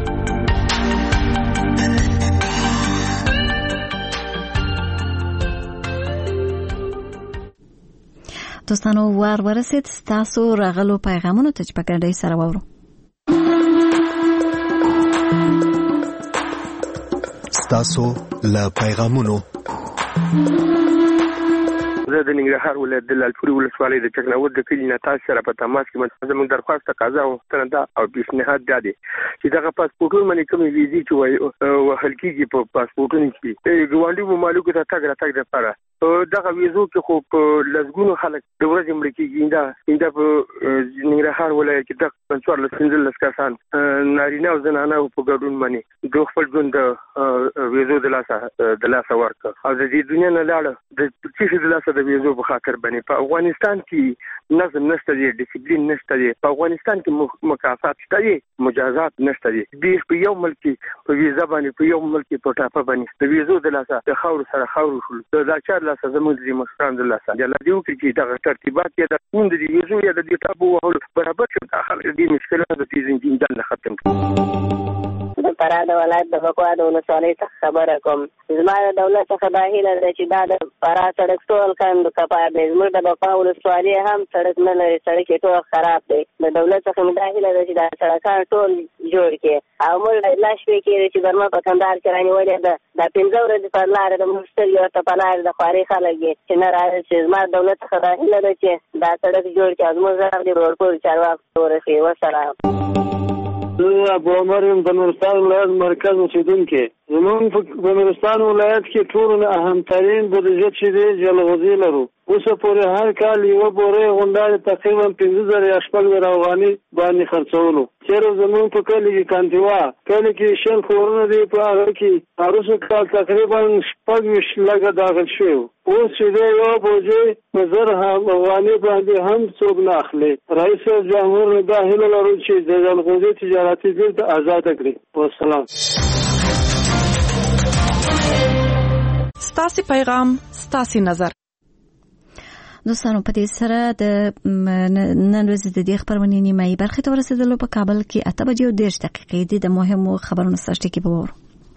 دوستانو وار ورسید ستاسو راغلو پیغامونو ته چې په ګډۍ سره واورو. ستاسو له پیغامونو زه د ننګرهار ولایت د لالپورې ولسوالۍ د چکناود د کلي نه تاسو سره په تماس کې زموږ درخواست تقاضا غوښتنه ده او پیشنهاد دا دی چې دغه پاسپورټونه باندې کومې ویزې چې وهل کېږي په پاسپورټونو کې ګاونډي ممالکو ته تګ راتګ دپاره دغه ویزو کې خو په لسګونو خلک د ورځې مړه کېږي. دا په ننګرهار ولایت کې دغه څوارلس پنځلس کسان نارینه او زنانه په ګډون باندې د خپل ژوند د ویزو د لاسه د لاسه ورکړه او د دې دنیا نه لاړه د څه د لاسه د ویزو په خاطر باندې. په افغانستان کې نظم نشته دی، ډیسپلین نشته دی، په افغانستان کې مکافات شته دی، مجازات نشته دی. دې په یو ملک په ویزا باندې په یو ملک په ټاپه باندې د ویزو د لاسه د خاور سره خاور شول دا چار لاسه زموږ د مشران د لاسه د لدیو کې دغه ترتیبات یا د کوم د ویزو یا د ټاپو وهلو برابر شي. داخل دې مشکلات د دې زندګي ختم کړي. فراه د ولایت د بکوا د ولسوالۍ څخه خبره کوم. زما د دولت څخه دا هیله ده چې دا د فراه سړک ټول کاندو کپار دی. زموږ د بکوا ولسوالۍ هم سړک نه لري، سړک یې ټول خراب دی. د دولت څخه مې دا هیله ده چې دا سړکان ټول جوړ کړي. او موږ لا شپې کېږي چې درمه په کندهار کې رانیولې ده، دا پنځه ورځې پر لاره د موږ سترګې ورته په لارې د خوارې خلک دي چې نه راځي. چې زما دولت څخه دا هیله ده چې دا سړک جوړ کړي او زموږ غږ دې روډ چارواکو ورسوي. وسلام. زه ابو عمر یم، د نورستان ولایت مرکز اوسېدونکی. زمونږ په نورستان ولایت کې ټول نه اهمترین بودیجه چې دی جلغوزي لرو. اوسه پورې هر کال یوه بورۍ غونډه تقریبا پنځه زره یا شپږ زره افغانۍ باندې خرڅولو. چېرې زمونږ په کلي کې کانتیوا کلي کې شل کورونه دي، په هغه کې هروسه کال تقریبا شپږ ویشت لکه داخل شوي. اوس چې دی یوه بوجۍ په زر افغانۍ باندې هم څوک نه اخلي. رئیس جمهور دا هیله لرو چې د جلغوزي تجارتي بیرته ازاده کړي. والسلام. ستاسې پیغام ستاسې نظر. دوستانو په دې سره د نن ورځې د دې خبرونې نیمایي برخې ته ورسېدلو. په کابل کې اته بجې او دېرش دقیقې دي. د مهمو خبرونو څخه ټکي به وورو.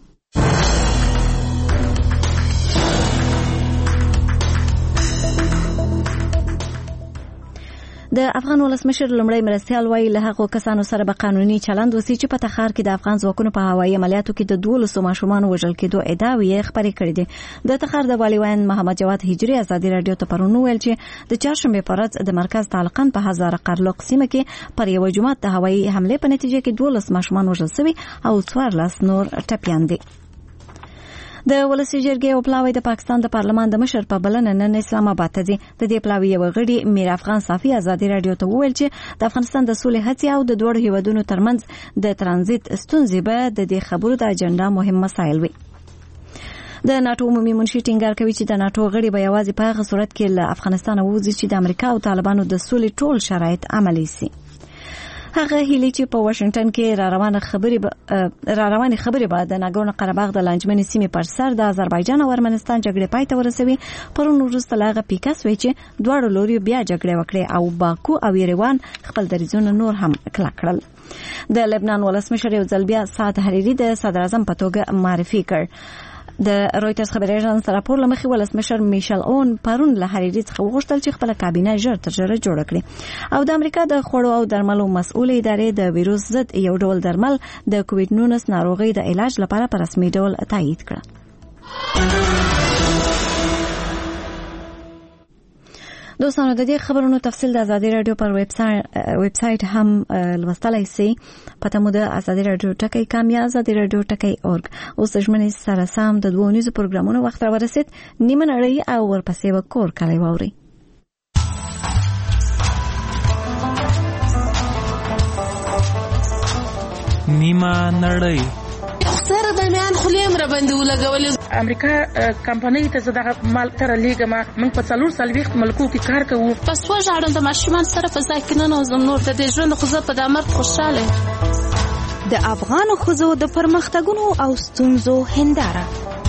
د افغان ولسمشر لومړی مرستیال وایي له هغو کسانو سره به قانوني چلند وسی چې په تخار کې د افغان ځواکونو په هوایي عملیاتو کې د دولسو ماشومانو وژل کېدو ادعاوې یې خپرې کړې دي. د تخار د والي ویاند محمد جواد هجري ازادي راډیو ته پرون وویل چې د چهارشنبې په ورځ د مرکز تعلقن په هزاره قرلق سیمه کې پر یوه جومات د هوایي حملې په نتیجه کې دولس ماشومان وژل شوي او څوارلس نور ټپیان دي. د ولسی جرګې او پلاوی د پاکستان د پارلمان د مشر په بلنه نن اسلام آباد ته ځي. د دې پلاوی یو غړي میر افغان صافي ازادي راډیو ته وویل چې د افغانستان د سولې هڅې او د دوه هیوادونو ترمنځ د ترانزیت ستونزې به د دې خبرو د اجنډا مهم مسایل وي. د ناتو عمومي منشي ټینګار کوي چې د ناتو غړي به یوازې په هغه صورت کې له افغانستان ووځي چې د امریکا او طالبانو د سولې ټول شرایط عملي شي. هغه هیله چې په واشنگټن کې را روانه خبرې را روانه خبرې بعد د ناګورنو قرهباغ د لانجمنې سیمې پر سر د آذربایجان او ارمنستان جګړې پای ته ورسوي. پرون وروسته لاغه پیکاس وی چې دواړو لوري بیا جګړه وکړي او باکو او یریوان خپل دریځونه نور هم کلک کړل. د لبنان ولسمشر یو ځل بیا سعد حریری د صدر اعظم په توګه معرفي کړ. د رويټرز خبري اژانس راپور لمخې ولسمشر میشل اون پرون له حریری څخه وغوښتل چې خپل کابینه ژر تر ژره جوړ کړي او د امریکا د خوړو او درملو مسؤل ادارې د ویروس ضد یو ډول درمل د کووډ نولس ناروغي د علاج لپاره په رسمي ډول تایید کړ. دوستانو د دې خبرونو تفصیل د ازادي رادیو پر ویب سایت هم لوستلای شئ. پته مو د ازادي رادیو ټکی کام یا ازادي رادیو ټکی اورګ. اوس ژمنې سره سم د دوه نیوز پروګرامونو وخت را ورسید. نیمه نړۍ او ورپسې وکور کلی ووري. نیمه نړۍ سره د میان خلیم را باندې ولګولې. امریکا کمپنۍ ته زداغه مال تر لیګه ما موږ په څلور سال وخت ملکو کې کار کوو. پس وژاړم د ماشومان سره په ځای کې نه نوزم نور د دې ژوند خو زه په دامر خوشاله. د افغان ښځو د پرمختګونو او ستونزو هنداره.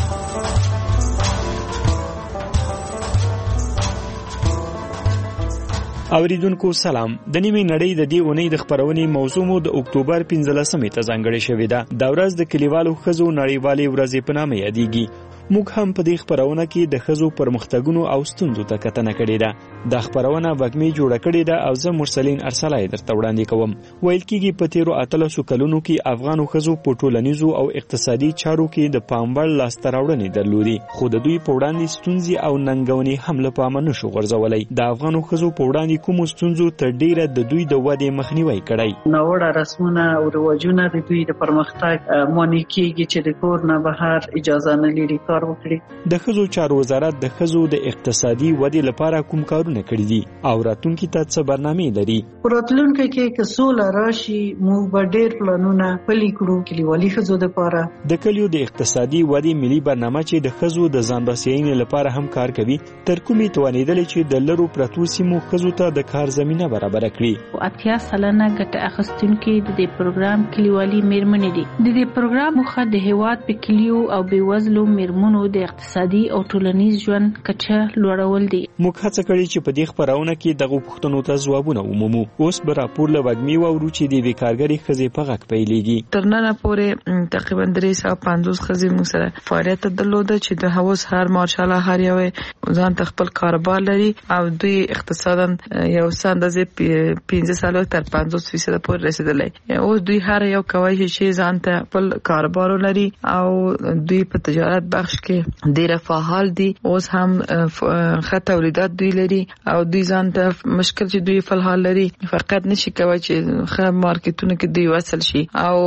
اوریدونکو سلام. د نیمه نړۍ د دې اونۍ د خبرونې موضوع مو د اکتوبر پنځلسمې ته ځانګړې شوې ده. دا ورځ د کلیوالو ښځو نړیوالې ورځې په نامه یادېږي. موږ هم په دې خبرونه کې د ښځو پرمختګونو او ستونزو ته کتنه کړې ده. دا خبرونه وګمې جوړه کړې ده او زه مرسلین ارسلای درته وړاندې کوم. ویل کېږي په تیرو اتلسو کلونو کې افغانو ښځو په ټولنیزو او اقتصادي چارو کې د پاموړ لاسته راوړنې درلودې، خو د دوی په وړاندې ستونزې او ننګونې هم له پامه نشو غورځولی. د افغانو ښځو په وړاندې کومو ستونزو تر ډیره د دوی د ودې مخنیوي کړی. ناوړه رسمونه او رواجونه د دوی د پرمختګ مانع کېږي چې د کور نه بهر اجازه نه لري کار وکړي. د ښځو چارو وزارت د ښځو د اقتصادي ودې لپاره کوم کارونه کړي دي او راتلونکي ته څه برنامې لري؟ راتلونکي کې که سوله راشي موږ به ډېر پلانونه پلي کړو کلیوالي ښځو لپاره. د کلیو د اقتصادي ودې ملي برنامه چې د ښځو د ځان بسیاینې لپاره هم کار کوي تر کومې توانېدلې چې د لرو پرتو سیمو ښځو ته د کار زمینه برابره کړي. اتیا سلنه ګټه اخیستونکي د دې پروګرام کلیوالي میرمنې دي. د دې پروګرام موخه د هیواد په کلیو او بېوزلو میرمنو میرمنو د اقتصادي او ټولنیز ژوند کچه لوړول دي. موږ هڅه کړې چې په دې خبرونه کې دغه پوښتنو ته ځوابونه ومومو. اوس به راپور له وګمي واورو چې د بیکارګرۍ ښځې په غږ پیلېږي. تر ننه پورې تقریبا درې سوه پنځوس ښځې موږ سره فعالیت درلوده چې د هوس هر ماشاءالله هر یو ځان ته خپل کاروبار لري او دوی اقتصادا یو څه اندازې پنځه څلوېښت تر پنځوس فیصده پورې رسیدلی. اوس دوی هر یو کولی چې ځان ته خپل کاروبار لري او دوی په تجارت بخش کې ډېر فعال دي. اوس هم ښه تولیدات دوی لري او دوی ځان ته مشکل چې دوی فعال لري فقط نشي کولی چې ښه مارکیټونو کې دوی وصل شي. او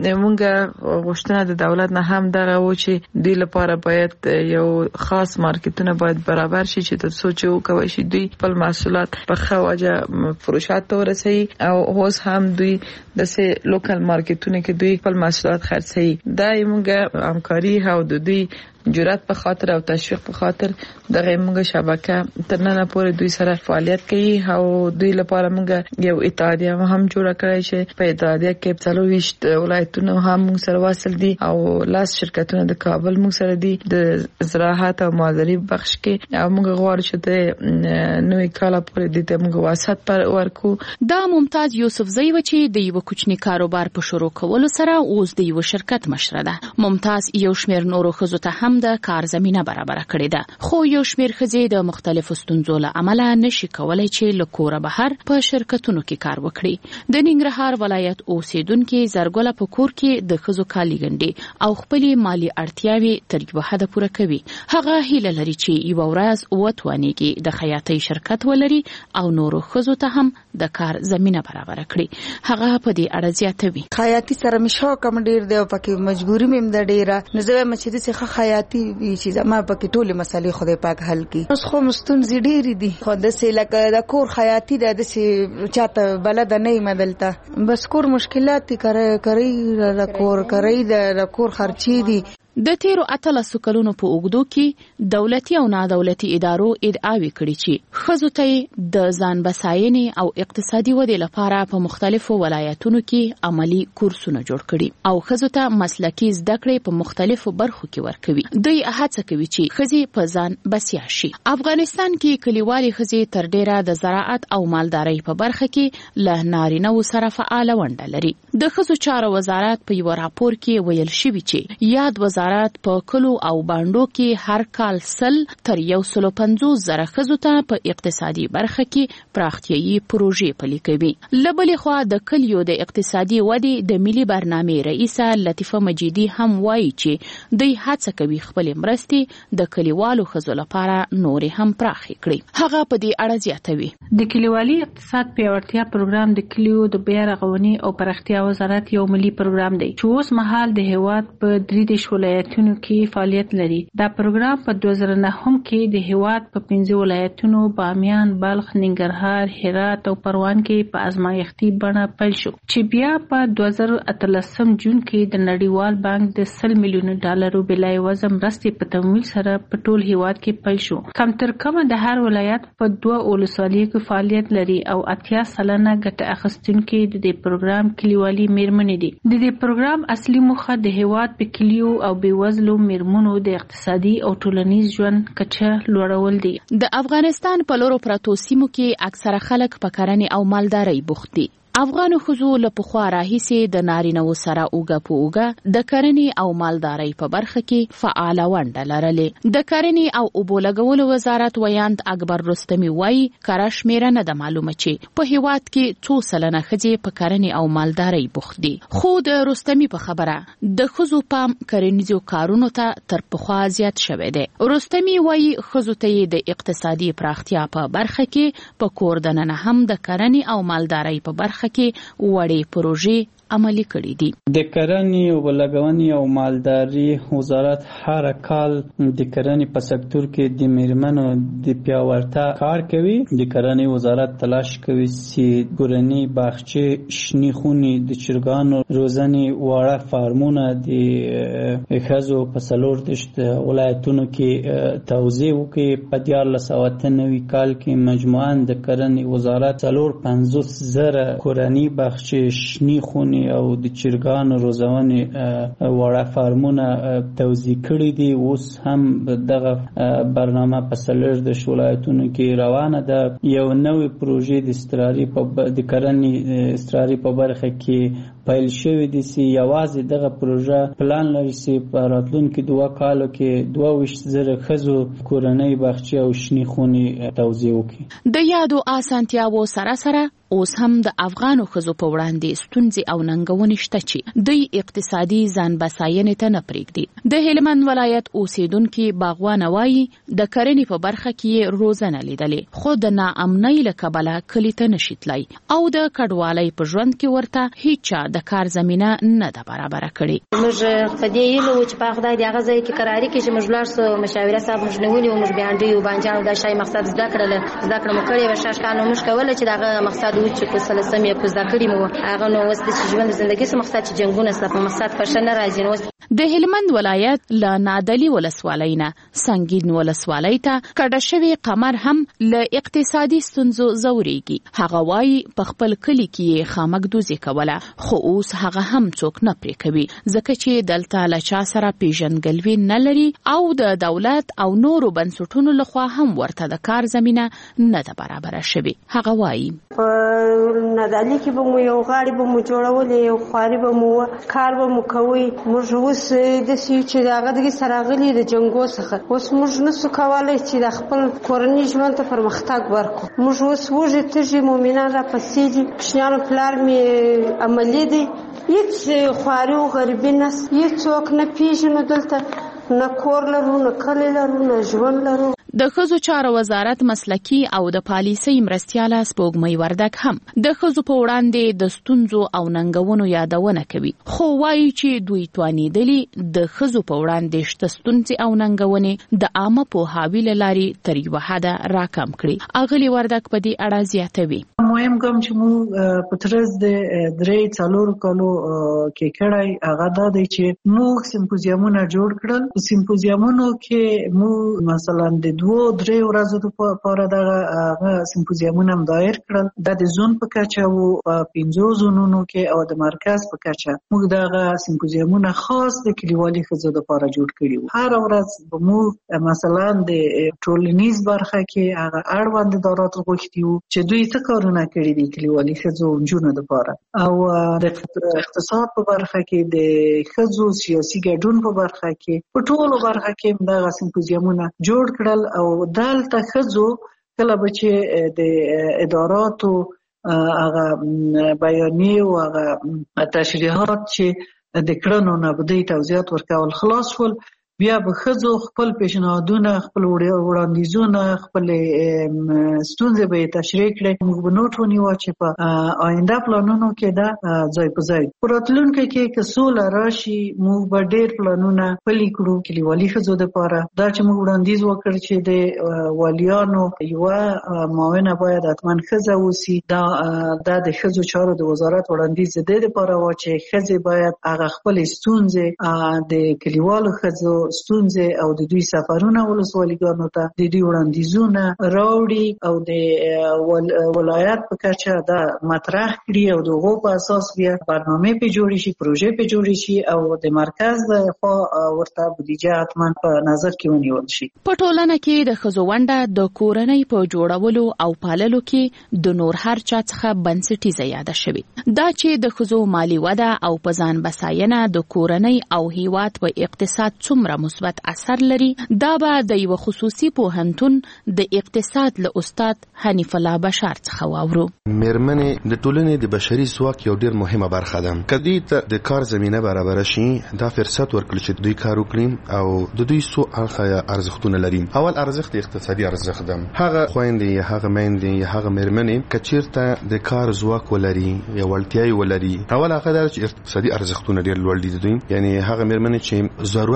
موږ غوښتنه د دولت نه هم دغه و چې دوی لپاره باید یو خاص مارکیټونه باید برابر شي چې تر څو چې وکوي شي دوی خپل محصولات په ښه وجه فروشات ته ورسوي او اوس هم دوی داسې لوکل مارکیټونه کې دوی خپل محصولات خرڅوي. دا موږ همکاري او د دوی جرأت په خاطر او تشویق په خاطر دغه موږ شبکه تر ننه پورې دوی سره فعالیت کوي او دوی لپاره موږ یو اتحادیه هم جوړه کړې چې په اتحادیه کې څلوېښت ولایتونه هم موږ سره وصل دي او لاس شرکتونه د کابل موږ سره دي د زراعت او مالداري بخش کې او موږ غواړو چې د نوې کال پورې د موږ واسط پر ورکو. دا ممتاز یوسفزۍ و چې د یو کوچنی کاروبار په شروع کولو سره اوس د یو شرکت مشره ده. ممتاز یو شمېر نورو ښځو ته هم د کار زمينه برابر کړې ده خو یو شمېر ښځې د مختلفو ستونزو له امله نشي کولای چې له کوره بهر په شرکتونو کې کار وکړي. د ننګرهار ولایت اوسیدونکو زرګله په کور کې د ښځو کالي ګنډي او خپلې مالی اړتیاوې تر یوه حده پوره کوي. هغه هیله لري چې یوه ورځ وتوانیږي د خیاطۍ شرکت ولري او نورو ښځو ته هم د کار زمينه برابر کړي. هغه په دې اړه زیاتوي. خیاطي سره مې شوق هم ډېر دی او پکې مجبوري مې هم ده ډېره. نو زه وایم چې داسې ښه خیاطي چې زما پکې ټولې مسلې خدای پاک حل کړي. اوس خو ستونزې ډېرې دي خو داسې لکه د کور خیاطي ده داسې چاته بلده نه یم دلته بس کور مشکلات دي کرۍ د کور کرۍ د کور خرچې دي. د تیرو اتلسو کلونو په اوږدو کې دولتي او نادولتي ادارو ادعاوې کړې چې ښځو ته د ځان بساینې او اقتصادي ودې لپاره په مختلفو ولایتونو کې عملی کورسونه جوړ کړي او ښځو ته مسلکي زده کړې په مختلفو برخو کې ورکوي. دوی هڅه کوي چې ښځې په ځان بسیا شي. افغانستان کې کلیوالي ښځې تر ډیره د زراعت او مالدارۍ په برخه کې له نارینه‌و سره فعاله ونډه لري. د ښځو چارو وزارت په یو راپور کې ویل شوی چې یاد وزارت په کلو او باندو کې هر کال سل تر یو سلو پنځوس زره ښځو ته په اقتصادي برخه کې پراختیایي پروژې پلي کوي. له بلې خوا د کلیو د اقتصادي ودې د ملي برنامې رئیسه لطیفه مجیدي هم وایي چې دوی هڅه کوي خپلې مرستې د کلیوالو ښځو لپاره نورې هم پراخې کړي. هغه په دې اړه زیاتوي. د کلیوالي اقتصاد پیاوړتیا پروګرام د کلیو د بیا رغونې او پراختیا وزارت یو ملي پروګرام دی چې اوس مهال د هیواد په درې دېرش ولایتونو کې فعالیت لري. دا پروګرام په دوه زره نهم کې د هیواد په پنځه ولایتونو بامیان، بلخ، ننګرهار، هرات او پروان کې په ازمایښتي بڼه پیل شو چې بیا په دوه زره اتلسم جون کې د نړیوال بانک د سل میلیونه ډالرو بلای وزن مرستې په تمویل سره په ټول هیواد کې پیل شو. کم تر کمه د هر ولایت په دوه ولسوالیو کې فعالیت لري او اتیا سلنه ګټه اخیستونکي د دې پروګرام کلیوالي میرمنې دي. د دې پروګرام اصلي موخه د هیواد په کلیو او بېوزلو میرمنو د اقتصادي او ټولنیز ژوند کچه لوړول دي. د افغانستان په لورو پرتو سیمو کې اکثره خلک په کرنې او مالدارۍ بوخت دي. افغانو ښځو له پخوا راهیسې د نارینه‌و سره اوږه په اوږه د کرنې او مالدارۍ په برخه کې فعاله ونډه لرلې. د کرنې او اوبو لګولو وزارت ویاند اکبر رستمي وایي کره شمېره نه ده معلومه چې په هیواد کې څو سلنه ښځې په کرنې او مالدارۍ بوخت دي. خو د رستمي په خبره د ښځو پام کرنیزو کارونو ته تر پخوا زیات شوی دی. رستمي وایي ښځو ته یې د اقتصادي پراختیا په برخه کې په کور دننه هم د کرنې او مالدارۍ په برخه کې وړې پروژې عملي کړي دي. د کرنې او لګونې او مالداري وزارت هر کال د کرنې په سکتور کې د میرمنو د پیاوړتیا کار کوي. د کرنې وزارت تلاش کوي چې کورنۍ باغچې، شنې خونې، د چرګانو روزنې واړه فارمونه د ښځو په څلور دېرش ولایتونو کې توزیع وکړي. په دیارلس سوه اته نوي کال کې مجموعاً د کرنې وزارت څلور پنځوس زره کورنۍ باغچې، شنې خونې روزونې او د چرګانو روزونې وړه فارمونه توزیع کړي دي. اوس هم دغه برنامه په څلور ولایتونو کې روانه ده. یو نوې پروژې د استراري په د کرنې استراري په برخه کې پیل شوې دي چې یوازې دغه پروژه پلان لري چې په راتلونکي دوه کالو کې دوه ویشت زره ښځو کورنۍ باغچې او شنې خونې توزیع وکړي. د یادو اسانتیاوو سره سره اوس هم د افغانو ښځو په وړاندې ستونزې او ننګونې شته چې دوی اقتصادي ځان بساینې ته نه پرېږدي. د هلمند ولایت اوسیدونکي باغوانه وایي د کرنې په برخه کې روزنه لیدلې خو د ناامنۍ له کبله کلي ته نشي تللی او د کډوالۍ په ژوند کې ورته هیچا د کار زمینه نه ده برابره کړې. موږ په دې هیله وو چې په خدای د هغه ځای کې قراري کې چې موږ لاړ سو مشاوره صاحب موږ نیولې او موږ بیانډي او بانجان دا شای مقصد زده کړل زده کړم کړې و شاش کانو موږ کوله چې دغه مقصد و چې کو سلسم یې کو ذکرې مو هغه نو وس د ژوند زندگی سم مقصد چې جنگونه سره په مقصد پښه نه راځي. نو د هلمند ولایت له نادلی ولسوالۍ نه سنگین ولسوالۍ ته کډه شوی قمر هم له اقتصادي ستونزو زوريږي. هغه وایي په خپل کلی کې خامګدوزي کوله خو اوس هغه هم څوک نه پرې کوي ځکه چې دلته له چا سره پیژنګلوي نه لري او د دولت او نورو بنسټونو لخوا هم ورته د کار زمينه نه ده برابره شوی. هغه وایي په نادلی کې به مو یو غاړي به مو جوړولې یو خواري به مو کار به مو کوي. موږ اوس د سی چې دغه د سراغلي د جنگو څخه اوس موږ نسو کولای چې د خپل کورنۍ ژوند ته پرمختګ ورکړو. موږ اوس وژه تجي مؤمنان را پسې دي کښنانو پلار می عملی دي هیڅ خواري او غریبي نس هیڅوک نه پیژنو دلته نه کور لرو نه کلی لرو نه ژوند لرو. د ښځو چارو وزارت مسلکي او د پالیسۍ مرستیاله سپوږمۍ وردک هم د ښځو په وړاندې د ستونزو او ننګونو یادونه کوي خو وایي چې دوی توانېدلي د ښځو په وړاندې شته ستونزې او ننګونې د عامه پوهاوي له لارې تر یوه حده راکم کړي. اغلې وردک په دې اړه زیاتوي. مهم ګام چې موږ په ترڅ د درې څلورو کالو کې کړی هغه دا دی چې موږ سیمپوزیمونه جوړ کړل. په سیمپوزیمونو کې موږ مثلا د دوه درې ورځو لپاره دغه سیمپوزیمونه دایر کړل. دا د زون په کچه وو په پنځو زونونو کې او د مرکز په کچه موږ دغه سیمپوزیمونه خاص د کلیوالي ښځو لپاره جوړ کړي وو. هر ورځ به موږ مثلا د ټولنیز برخه کې هغه اړوند ادارات غوښتي وو چې دوی څه کارونه کړي دي کلیوالي ښځو نجونو لپاره او د اقتصاد په برخه کې د ښځو سیاسي ګډون په برخه کې په ټولو برخه کې دغه سیمپوزیمونه جوړ کړل. او دلته ښځو کله به چې د اداراتو هغه بیانیې او هغه تشریحات چې د کړنو نبودي توضیحات ورکول خلاص شول بیا به ښځو خپل پیشنهادونه خپل وړاندیزونه خپل ستونزې به تشریح کړي. موږ به نوټ ونیو چې په آینده پلانونو کې دا ځای په ځای په راتلونکي کې که سوله راشي موږ به ډېر پلانونه پلي کړو کلیوالي ښځو دپاره. دا چې موږ وړاندیز وکړ چې د والیانو یوه معاونه باید حتما ښځه اوسي. دا دا د ښځو چارو د وزارت وړاندیز د دې دپاره و چې ښځې باید هغه خپلې ستونزې د کلیوالو ښځو ستونزې او د دوی سفرونه ولسوالیګانو ته د دوی وړاندیزونه راوړي او د ولایت په کچه دا مطرح کړي او د هغو په اساس بیا برنامې پې جوړې شي پروژې پې جوړې شي او د مرکز د خوا ورته بودیجه حتما په نظر کې ونیول شي. په ټولنه کې د ښځو ونډه د کورنۍ په جوړولو او پاللو کې د نور هر چا څخه بنسټیزه یاده شوې. دا چې د ښځو مالي وده او په ځان بساینه د کورنۍ او هیواد په اقتصاد څومره مثبت اثر لري دا به د یو خصوصي پوهنتون د اقتصاد له استاد حنیف الله بشار څخه واورو. میرمنې د ټولنې د بشري ځواک یو ډېر مهمه برخه ده. کدی ته د کار زمينه برابر شي دا فرصت ورکړي چې دوی کار وکړي او د دوی سو اړخه ارزښتونه لري. اول ارزښت اقتصادي ارزښت ده. هغه خويندې یا هغه میندې یا هغه میرمنې کچیرته د کار ځواک ولري یا وړتیاوي ولري اول هغه د اقتصادي ارزښتونه ډېر لوړ دي دوی. یعنی هغه میرمنې چې ضرورت لري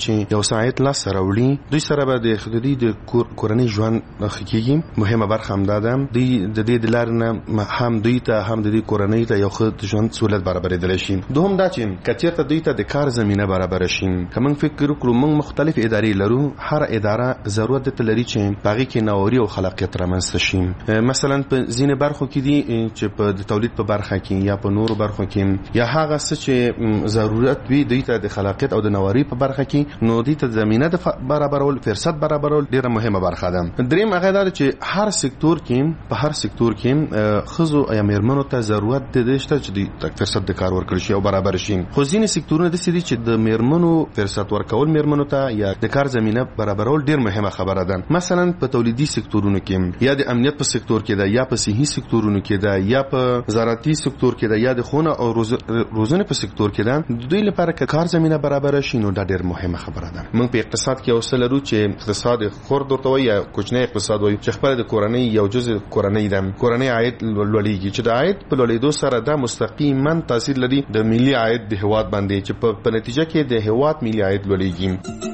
چې یو ساعت لاس راوړي دوی سره به د خدای د کورنۍ ژوند حقيقي مهمه برخه هم ده د دې د لار نه هم دوی ته هم د دې کورنۍ ته یو ښه ژوند سہولت برابرېدلی شي. دوهم دا چې کچېرته دوی ته د کار زمینه برابر شي. کوم فکر وکړو موږ مختلف ادارې لرو، هر اداره ضرورت ته لري چې باغی کې نووري او خلاقیت رامنځته شي. مثلا په ځینې برخو کې دي چې په د تولید په برخه کې یا په نورو برخو کې یا هغه څه چې ضرورت وي دوی ته د خلاقیت او د نووري په برخه کې نو دوی ته زمینه د برابرول فرصت برابرول ډیره مهمه برخه ده. دریم هغه دا چې هر سکتور کې په هر سکتور کې خزو یا میرمنو ته ضرورت د شته چې د فرصت د کار ورکړي شي او برابر شي. خو ځینې سکتورونه د سړي چې د میرمنو فرصت ورکول میرمنو ته یا د کار زمینه برابرول ډیر مهمه خبره ده. مثلا په تولیدي سکتورونو کې یا د امنیت په سکتور کې ده یا په صحي سکتورونو کې ده یا په زراعتي سکتور کې ده یا د خونه او روزنه په سکتور کې ده. د دوی لپاره که کار زمینه برابر شي نو دا ډیر مهمه خبره ده. موږ په اقتصاد کې اوسه لرو چې اقتصاد خرد ورته وي یا کوچنی اقتصاد وي چې خپل د کورنۍ یو جزء کورنۍ ده، کورنۍ عاید لوړیږي چې د عاید په لوړېدو سره دا مستقیما تاثیر لري د ملي عاید د هیواد باندې چې په نتیجه کې د هیواد ملي عاید لوړیږي.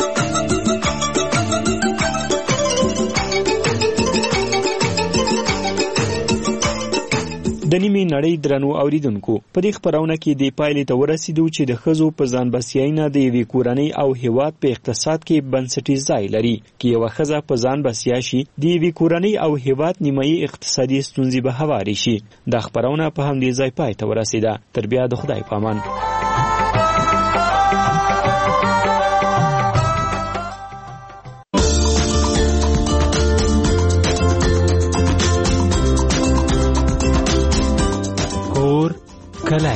د نیمې نړۍ درنو اوریدونکو په دې خبرونه کې د پایلې ته ورسېدو چې د ښځو په ځان بسیاینه د یوې کورنۍ او هیواد په اقتصاد کې بنسټیز ځای لري. که یوه ښځه په ځان بسیا شي د یوې کورنۍ او هیواد نیمایي اقتصادي ستونزې به هوارې شي. دا خبرونه په همدې ځای پای ته ورسېده. تر بیا د خدای په امان. کله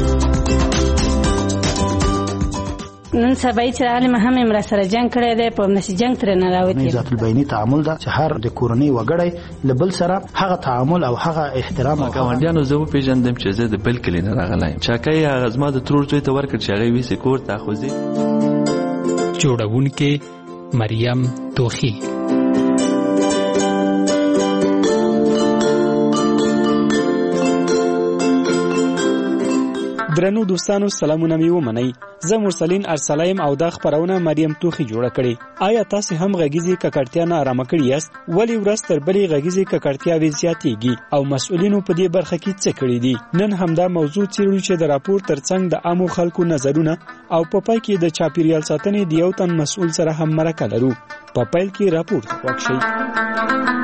نن سبا چې عالم هم امر سره جنگ کړی دی په نشي جنگ تر نه راوتی. ذات البینی تعامل دا چې هر د کورنۍ وګړی لبل سره هغه تعامل او هغه احترام او ګاونډیانو زه په پیژندم چې زه د بل کلی نه راغلایم. چاکای هغه زما د ترور ځای ته ورکړ چې هغه وی سکور تاخوزي. جوړونکې مریم توخی. درنو دوستانو سلامونه مې ومنئ. زه مرسلین ارسلایم او دا خبرونه مریم توخی جوړه کړې. آیا تاسو هم غږیزي ککړتیا نه آرام کړی یاست؟ ولی ورځ تر بلې غږیزي ککړتیا وی زیاتېږي او مسؤلینو په دې برخه کې څه کړی دي؟ نن همدا موضوع څیړو چې د راپور ترڅنګ د عامو خلکو نظرونه او په پای کې د چاپیریال ساتنې د یو تن مسؤل سره هم مرکه لرو. په پیل کې راپور واکشي.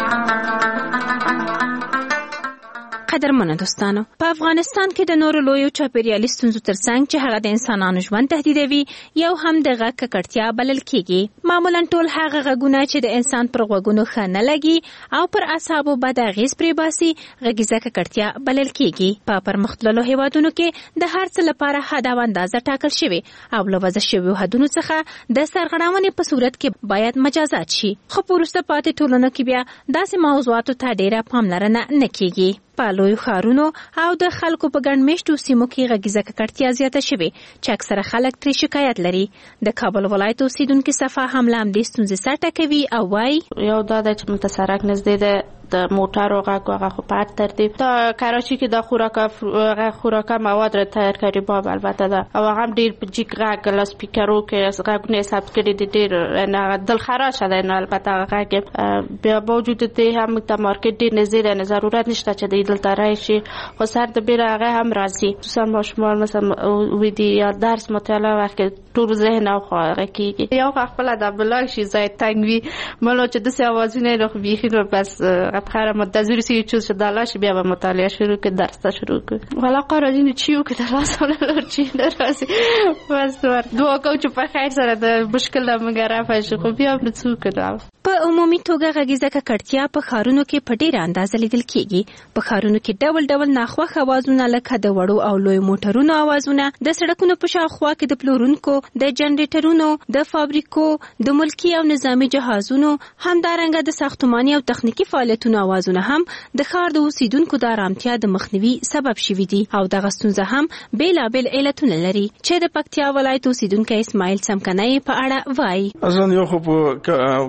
قدرمنو دوستانو، په افغانستان کې د نورو لویو چاپیریالي ستونزو ترڅنګ چې هغه د انسانانو ژوند تهدیدوي یو هم د غږ ککړتیا بلل کیږي. معمولا ټول هغه غږونه چې د انسان پر غوږونو ښه نه لګي او پر اعصابو بد اغېز پرې باسي غږیزه ککړتیا بلل کیږي. په پرمختللو هیوادونو کې د هر څه لپاره حد او اندازه ټاکل شوی او له وضع شویو حدونو څخه د سرغړونې په صورت کې باید مجازات شي. خو په وروسته پاتې ټولنو کې بیا داسې موضوعاتو ته ډیره پاملرنه نه کیږي. په لویو ښارونو او د خلکو په ګڼ مېشتو سیمو کې غږیزه ککړتیا زیاته شوې چې اکثره خلک ترې شکایت لري. د کابل ولایت اوسیدونکي صفا هم له همدې ستونزې سر ټکوي او وایي یو دا ده چې موږ ته سړک نږدې ده، د موټرو غږ هغه خو په هر ترتیب تا کراچي کې د خوراکه خوراکه مواد را تیار کړي باب البته ده او هغه ډیر په جیک غږ له سپیکرو کې غږونه حساب کړي دي ډیر نه دلخراش ده نه البته غږ بیا باوجود دې هم ته مارکیټ ډیر نږدې ده، ضرورت نشته چې د دلته راشي. خو سر د بیره هغه هم راځي خصوصا ماشومان مثلا ویدي یا درس مطالعه وخت ټول ذهن او خواږه کیږي. یو خپل د بلاګ شي زای تنګوي ملو چې د څه اوازونه نو بيخي نو بس بخره منتظر سي چې دالاش بیا به مطالعه شروع کړي درس ته شروع کړي. ولا قرارین چیو کې دراسه ولر چی دراسه بس ور دوه کو چې په خیر سره د مشکل مګرا فش خو بیا په څو کړه. په عمومي توګه غږیزه ککړتیا په ښارونو کې په ډېره اندازه لیدل کیږي. په ښارونو کې ډول ډول ناخوښ اوازونه لکه د وړو او لوی موټرونو اوازونه، د سړکونو په شاوخوا کې د پلورونکو، د جنریټرونو، د فابریکو، د ملکي او نظامي جهازونو، همدارنګه د ساختماني او تخنیکي فعالیتونو اوازونه هم د ښار د اوسیدونکو د آرامتیا د مخنیوي سبب شوي دي او دغه ستونزه هم بېلابېل علتونه لري چې د پکتیا ولایت اوسیدونکی اسماعیل څمکنی په اړه وایي. اصلا یو خو په کابل کې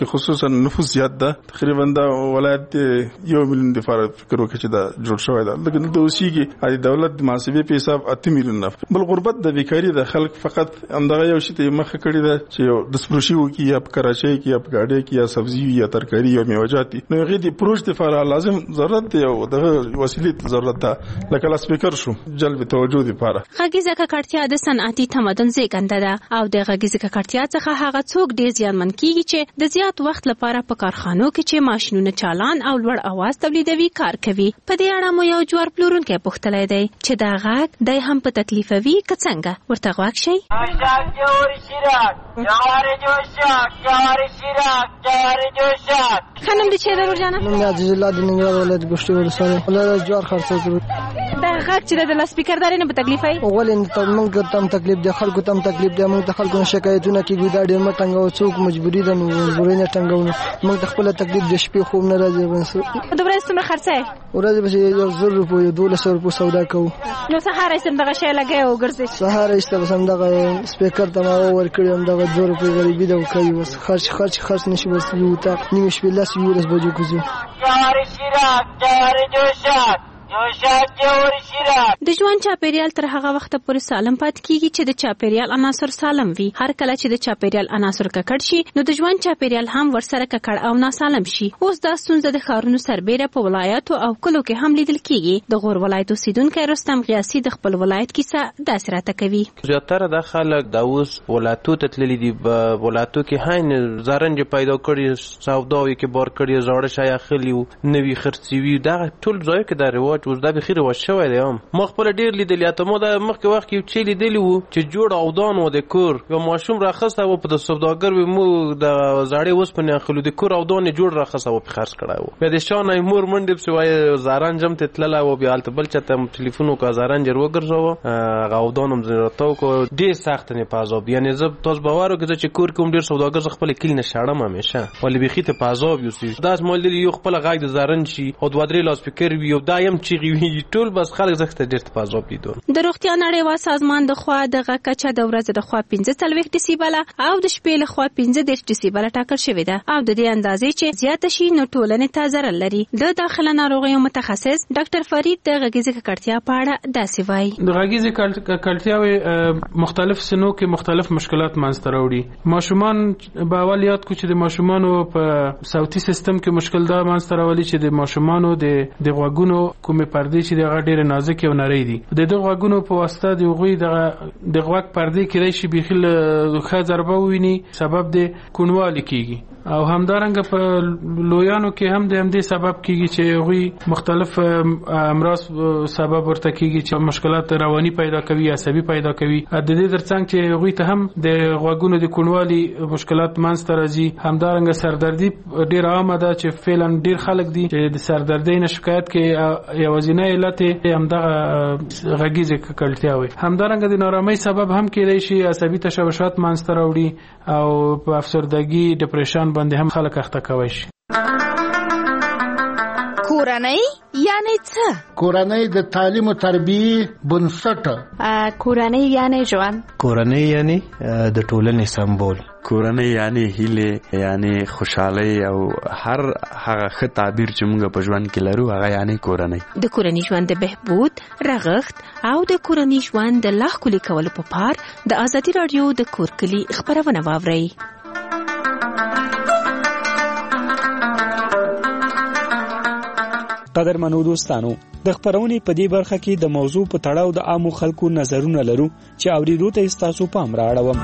چې خصوصا نفوس زیات ده تقریبا دا ولایت یو میلیون د فار فکر وکړي چې دا جوړ شوی ده لکه د اوسېږي د دولت د محاسبې په حساب اته میلیون نه بل غربت د بیکاری د خلک فقط همدغه یو شی ته مخه کړی ده چې د سپروشي وکي یا په کراچۍ کې یا په ګاډۍ کې یا سبزي یا ترکاری یا میوجات نو هغه د پروژ د فار لازم ضرورت دی او دغه وسیلې ضرورت ده لکه لاس سپیکر شو جلب توجه لپاره غږیزه ککړتیا د صنعتي تمدن زیږنده ده او د غږیزه ککړتیا څخه هغه څوک ډیر زیانمن کیږي چې د زیات وخت لپاره په کارخانو کې چې ماشينونه چالان او لوړ اواز تولیدوي کار کوي. په دې اړه مو یو جوړ پلورونکی پوښتلی دی چې دا غږ دای هم په تکلیفوي که څنګه ورته غوږ شئ. خانم د چیرې ورور جانه؟ نوم عزیز الله د ننګرهار ولایت ګوشتې ولسوالۍ ولایت جوار خرڅه کړو. دا غږ چې د لاسپیکر داري نه په تکلیف ای ولې موږ ته هم تکلیف دی خلکو ته هم تکلیف دی موږ د خلکو شکایتونه کوي دا ډېر مټنګو څوک مجبوری ده نو مجبوري نه ټنګو موږ د خپل تکلیف د شپې خوب نه راځي ونس د ورځې څومره خرڅه ورځې به یو زر روپیه دولس سو روپیه سودا کوو نو سهار یې سم دغه شی لګي او ګرځي سهار یې سم سم دغه سپیکر ته ما ور کړی هم دغه زر روپیه غریبي دا کوي بس خرچ خرچ خرچ نشي بس یو تا نیمه شپې لاس یو ورځ بجو کوزو جواری شیراک جواری جوشات د ژوند چاپیریال تر هغه وخت پورې سالم پاتې کیږي چې د چاپیریال عناصر سالم وي. هر کله چې د چاپیریال عناصر ککړ شي نو د ژوند چاپیریال هم ورسره ککړ او ناسالم شي. اوس دا ستونزه د ښارونو سربیره په ولایاتو او کلو کې هم لیدل کیږي. د غور ولایت اوسیدونکی رستم غیاسي د خپل ولایت کیسه داسې راته کوي. زیاتره د خلک د اوس ولایتو ته تللي دي ولایتو کې هاین زرنج پیدا کړي سوداوي کې بار کړي زاړه شای اخلي نوي خرڅوي دا ټول ځای کې د رواج اوس دا بخیر وشوي دی هم ما خپل ډیر لیدلی ته مو د مخکې وخت کې چې لیدلی وو چې جوړ او دان و د کور یو ماشوم راخسته و په د سوداګر و مو د زاړې اوس په خلو د کور او دان جوړ راخسته و په خرڅ کړای و بیا د شانه مور منډه په وای زارانجم ته تللا و بیا الته بل چته ټلیفون کو زارانجر وګرځاو او دانم زراتو کو ډیر سخت نه پازاب یعنی زب تاسو باور وکړه چې کور کوم ډیر سوداګر خپل کلی نه شاړم همیشه ولی بخیت پازاب یو سی داس مول دی یو خپل غاګ د زارن شي او دوه درې لاس فکر وی او دایم چی ټول بس خلک زخته ډیر تفاضل لیدو. د روغتیا نړیوال سازمان د خوا د غکچا د ورځې د خوا پنځه څلوېښت ډیسیبل او د شپې له خوا پنځه دېرش ډیسیبل ټاکل شوې ده او د دې اندازې چې زیاته شي نو ټولنې ته ضرر لري. د داخله ناروغیو متخصص ډاکټر فرید د غږیزې ککړتیا په اړه داسې وایي. د غږیزې ککړتیا مختلف سنو کې مختلف مشکلات منځته راوړي. ماشومان به اول یاد کو چې د ماشومانو په صوتي سیستم کې مشکل دا منځته راولي چې د ماشومانو د د غوږونو کومه پردې چې دغه ډېر نازک او نری دي د دغه غوږونو په واسطه د غوي دغه د غوږ پردې کې راشي بخیل ښه ضربه وویني سبب د کونوالي کیږي او همدارنګه په لویانو کې هم د همدې سبب کیږي چې غوي مختلف امراض سبب ورته کیږي چې مشکلات رواني پیدا کوي عصبي پیدا کوي د دې ترڅنګ چې غوي ته هم د غوږونو د کونوالي مشکلات منځته راځي. همدارنګه سردردي ډېر عامه ده چې فعلا ډېر خلک دي چې د سردردي نه شکایت کوي یوازینی علت همدغه غږیزې ککړتیا وي. همدارنګه د نارامۍ سبب هم کېدای شي عصبي تشوشات منځته راوړي او په افسردګي ډیپریشن باندې هم خلک اخته کوي شي. کورنۍ یعنی څه؟ کورنۍ د تعلیم او تربیې بنسټ. کورنۍ یعنی ژوند. کورنۍ یعنی د ټولنې سمبول. کورنۍ یعنی هیله یعنی خوشحالي او هر هغه ښه تعبیر چې موږ په ژوند کې لرو هغه یعنی کورنۍ. د کورنۍ ژوند د بهبود رغښت او د کورنۍ ژوند د لا ښکلي کولو په پار د ازادي راډیو د کور کلي خبرونه واورئ. قدرمنو دوستانو د خبرونې په دې برخه کې د موضوع په تړاو د عامو خلکو نظرونه لرو چې اوریدو ته تاسو پام راړوم.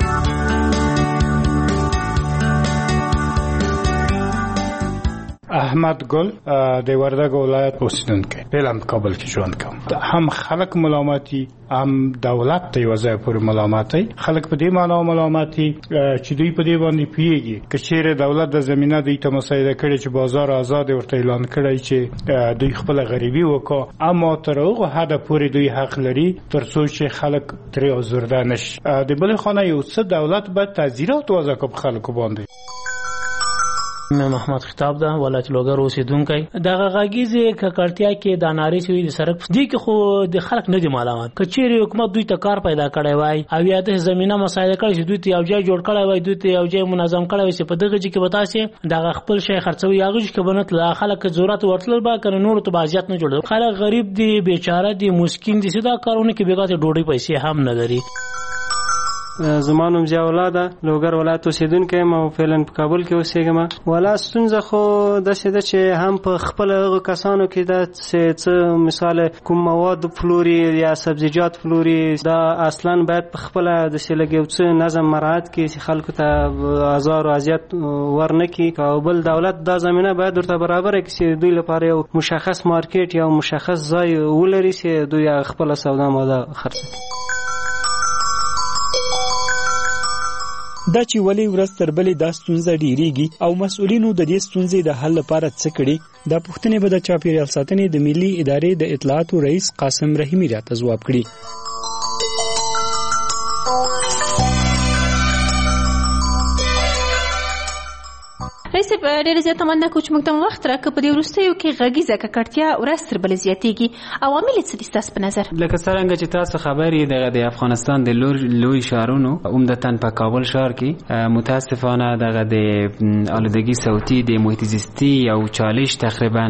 احمد ګل د وردګ ولایت اوسیدونکی بلم کابل کې ژوند کوم. هم خلک ملامتي هم دولت ته یو ځای پورې ملامتي خلک په دې معنی ملامتي چې دوی په دې باندې پیږي چې چیرې دولت د زمينه دوی ته مساعده کړي چې بازار آزاد ورته اعلان کړي چې دوی خپل غریبي وکړي اما تر هغه حد پورې دوی حق لري ترڅو چې خلک ترې آزرده نشي. د بل خانه یو څه دولت به تعزیرات وضع کوي خلکو باندې. مې محمد خطاب ده ولایت لوګر اوسیدونکی. د غاګیزې ککړتیا کې د ناری شوی د سړک دي کې خو د خلک نه دي معلومات. کچېری حکومت دوی ته کار پیدا کړی وای او یا د زمينه مسایل کړی چې دوی ته یو ځای جوړ کړی وای، دوی ته یو ځای منظم کړی وای چې په دغه ځای کې وتاسي د خپل شي خرڅوي هغه چې بنت لا خلک ضرورت ورتل با کنه نور ته بازیات نه جوړ. خلک غریب دي، بیچاره دي، مسکین دي، سدا کارونه کې بیګات ډوډۍ پیسې هم نه لري. زمانوم ضیاء الله ده، لوګر ولایت اوسیدونکی یم او فعلا په کابل کې اوسېږم. ولا ستونزه خو داسې ده چې هم په خپل هغو کسانو کې ده چې څه مثال کوم مواد پلوري یا سبزیجات پلوري، دا اصلا باید په خپل داسې لږ یو څه نظم مراعات کړي چې خلکو ته آزار او اذیت ورنه کړي. او بل دولت دا زمینه باید ورته برابره کړي چې دوی لپاره یو مشخص مارکیټ یا مشخص ځای ولري چې دوی خپل سودا ماده خرڅ کړي. دا چې ولې ورځ تر بلې دا ستونزه ډیریږي او مسؤلینو د دې ستونزې د حل لپاره څه کړي، دا پوښتنې به د چاپیریال ساتنې د ملي ادارې د اطلاعاتو رئیس قاسم رحیمي راته ځواب کړي. رئیس ډېر زیاته مننه کوم چې موږ ته وخت راکړ. په دې وروستیو کې غږیزه ککړتیا ورځ تر بلې زیاتېږي، عوامل څه دي ستاسو په نظر؟ لکه څرنګه چې تاسو خبر یې دغه د افغانستان د لوی شهرونو عمدتاً په کابل ښار کې متاسفانه دغه د آلودګي صوتي د محیط زیستي او چالش تقریبا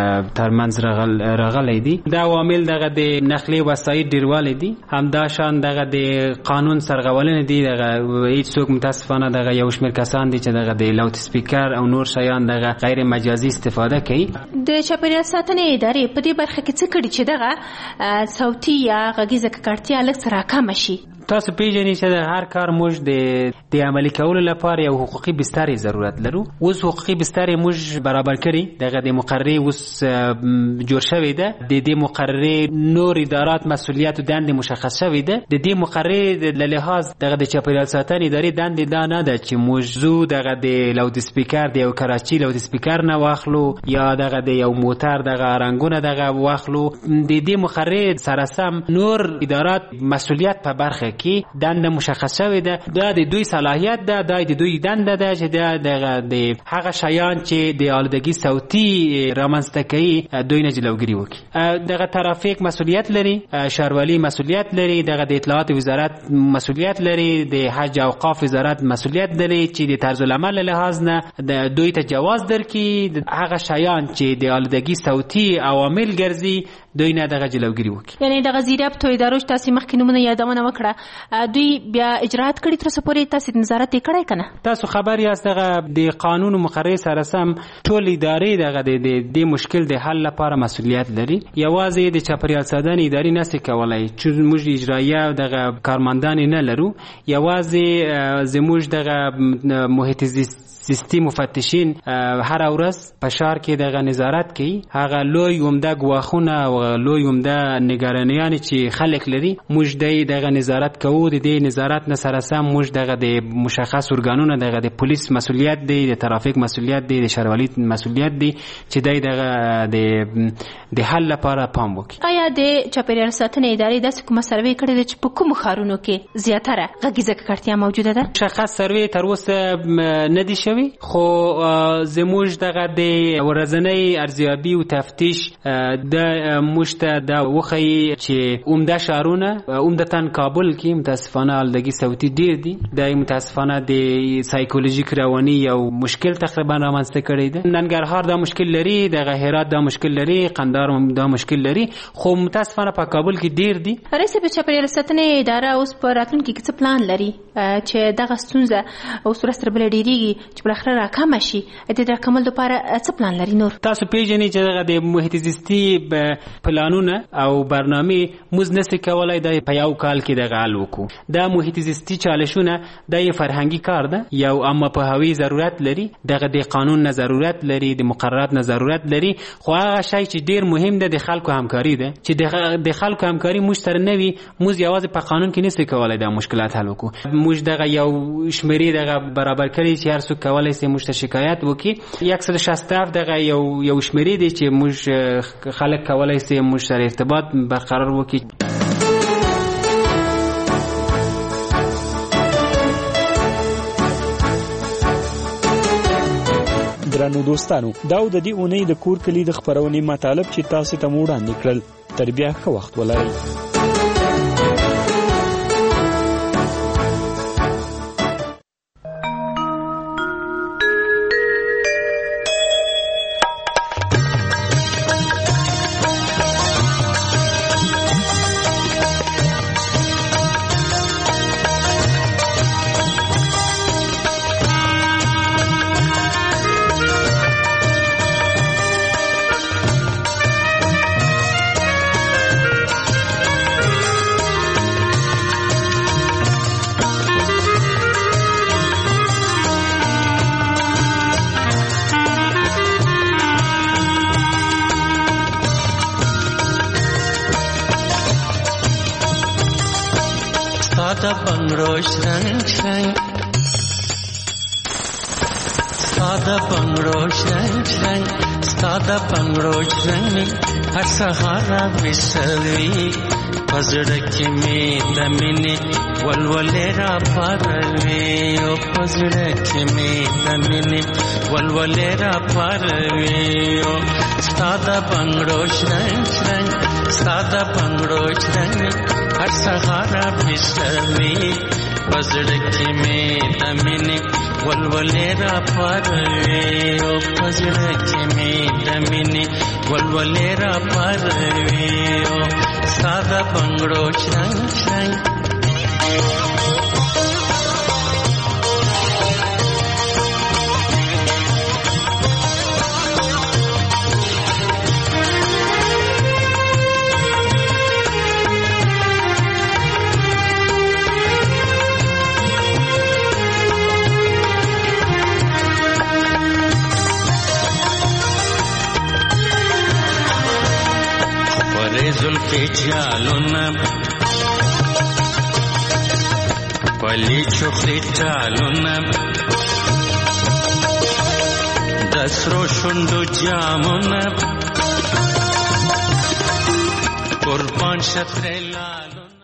ترمنځ راغلی دي. دا عوامل دغه د نقلي وسایل ډیروالی دي، همدا شان دغه د قانون سرغړونې دي. دغه هیڅ څوک متاسفانه دغه یو شمېر کسان دي چې دغه د لاوډ سپیکر او نور شیان دغه غیر مجازي استفاده کوي. د چاپیریال ساتنې ادارې په دې برخه کې څه کړي چې دغه صوتي یا غږیزه ککړتیا لږ څه راکمه شي؟ تاسو پیژنئ چې د هر کار موږ د د عملي کولو لپاره یو حقوقي بستر ضرورت لرو. اوس حقوقي بستر موږ برابر کړي، دغه د مقررې اوس جوړ شوی ده. د دې مقررې نور ادارات مسؤلیت او دندې مشخص شوی ده. د دې مقررې له لحاظ دغه د چاپیریال ساتنې ادارې دندې دا نه ده چې موږ زو دغه د لاوډ سپیکر د یو کراچي لاوډ سپیکر نه واخلو یا دغه د یو موټر دغه رنګونه دغه واخلو. د دې مقررې سره سم نور ادارات مسؤلیت په برخه کې دنده مشخص شوی ده. دا د دوی صلاحیت ده، دا د دوی دنده ده چې دغه د هغه شیان چې د آلودګي صوتي رامنځته کوي دوی نه جلوګیری وکړي. دغه ترافیک مسؤلیت لري، ښاروالي مسؤلیت لري، دغه د اطلاعات وزارت مسؤلیت لري، د حج او اوقاف وزارت مسؤلیت لري چې د طرز العمل لحاظ نه دوی ته جواز درکړي هغه شیان چې د آلودګي صوتي عوامل ګرځي دوی نه دغه جلوګیری وکړي. یعنی دغه زیرابط او ادارو چې تاسو مخکې نومونه یادونه وکړه دوی بیا اجرات کړي تر څو پورې تاسو نظارت یې کړی کنه؟ تاسو خبر یاست دغه د قانون او مقررې سره سم ټول ادارې دغه د د مشکل د حل لپاره مسؤلیت لري. یوازې د چاپیریال ساتنې ادارې نشي کولای چې موږ اجرایه دغه کارمندان نه لرو. یوازې زموږ دغه محیط زیست سیستم مفتشین هر ورځ په ښار کې دغه نظارت کوي. هغه لوی عمده ګواښونه او لوی عمده نگرانیان چې خلک لري موږ دغه نظارت کوو. د دې نظارت نه سره سم موږ دغه د مشخص ارګانونو دغه د پولیس مسؤلیت دی، د ترافیک مسؤلیت دی، د ښاروالۍ مسؤلیت دی چې دغه د د حل لپاره پام وکړي. آیا د چاپیریال ساتنې ادارې داسې کومه سروې کړې ده چې په کومو ښارونو کې زیاتره غږیزه ککړتیا موجوده ده؟ مشخص سروې تر اوسه نه دي شوي، خو زموږ دغه د ورځنۍ ارزیابي او تفتیش د مشته د وخی چې عمده شهرونه عمدتاً کابل کې متاسفانه آلودګي صوتي ډیر دي. د متاسفانه د سایکولوژیک رواني یو مشکل تقریبا رامنځته کړی دی. ننګرهار دا مشکل لري، دغه هرات دا مشکل لري، قندهار دا مشکل لري، خو متاسفانه په کابل کې ډیر دي. رئیس په چاپیریال ساتنې اداره اوس په راتلونکي کې څه پلان لري چې دغه ستونزه اوس ورځ تر بلې ډیریږي چې بل اخر راکمه شي؟ د راکمل لپاره څه پلان لري نور؟ تاسو پیژنئ چې دغه د محیط زیستي پلانونه او برنامه موږ نسي کولای د په یو کال کې دغه حل وکړو. دا محیط زیستي چالشونه د فرهنګي کار ده، یو اما په هوی ضرورت لري، دغه د قانون نه ضرورت لري، د مقررات نه ضرورت لري. خو هغه شی چې ډیر مهم ده د خلکو همکاري ده چې د خلکو همکاري موږ سره نه وي موږ یوازې په قانون کې نسي کولای د مشکلات حل وکړو. موږ دغه یو شمیرې دغه برابر کړی چې هر څوک کولای شي موږ ته شکایت وکړي. یک سل و شصت دغه یو یو شمیرې دي چې موږ خلک کولای شي موږ سره ارتباط برقرار وکړي. د درنو دوستانو دا د دې اونۍ د کور کلی د خبرونې مطالب چې تاسو ته وړاندې کړل تر بیا ښه وخت ولرئ. Stada bangrosh rang rang, stada bangrosh rang rang, stada bangrosh rang. Har sahara bisavi, pazrak mein damine, walwalera parve. O pazrak mein damine, walwalera parve. O stada bangrosh rang rang, stada bangrosh rang. हर सहारा बिसवी पजड़की में दमिनी वलवलेरा परवे ओ पजड़की में दमिनी वलवलेरा परवे ओ सादा बंगड़ो छंग छंग जुल्फे जालूना पली चुखी जालूना दसरो शुंडू जामुना कुर्बान शत्रे लालूना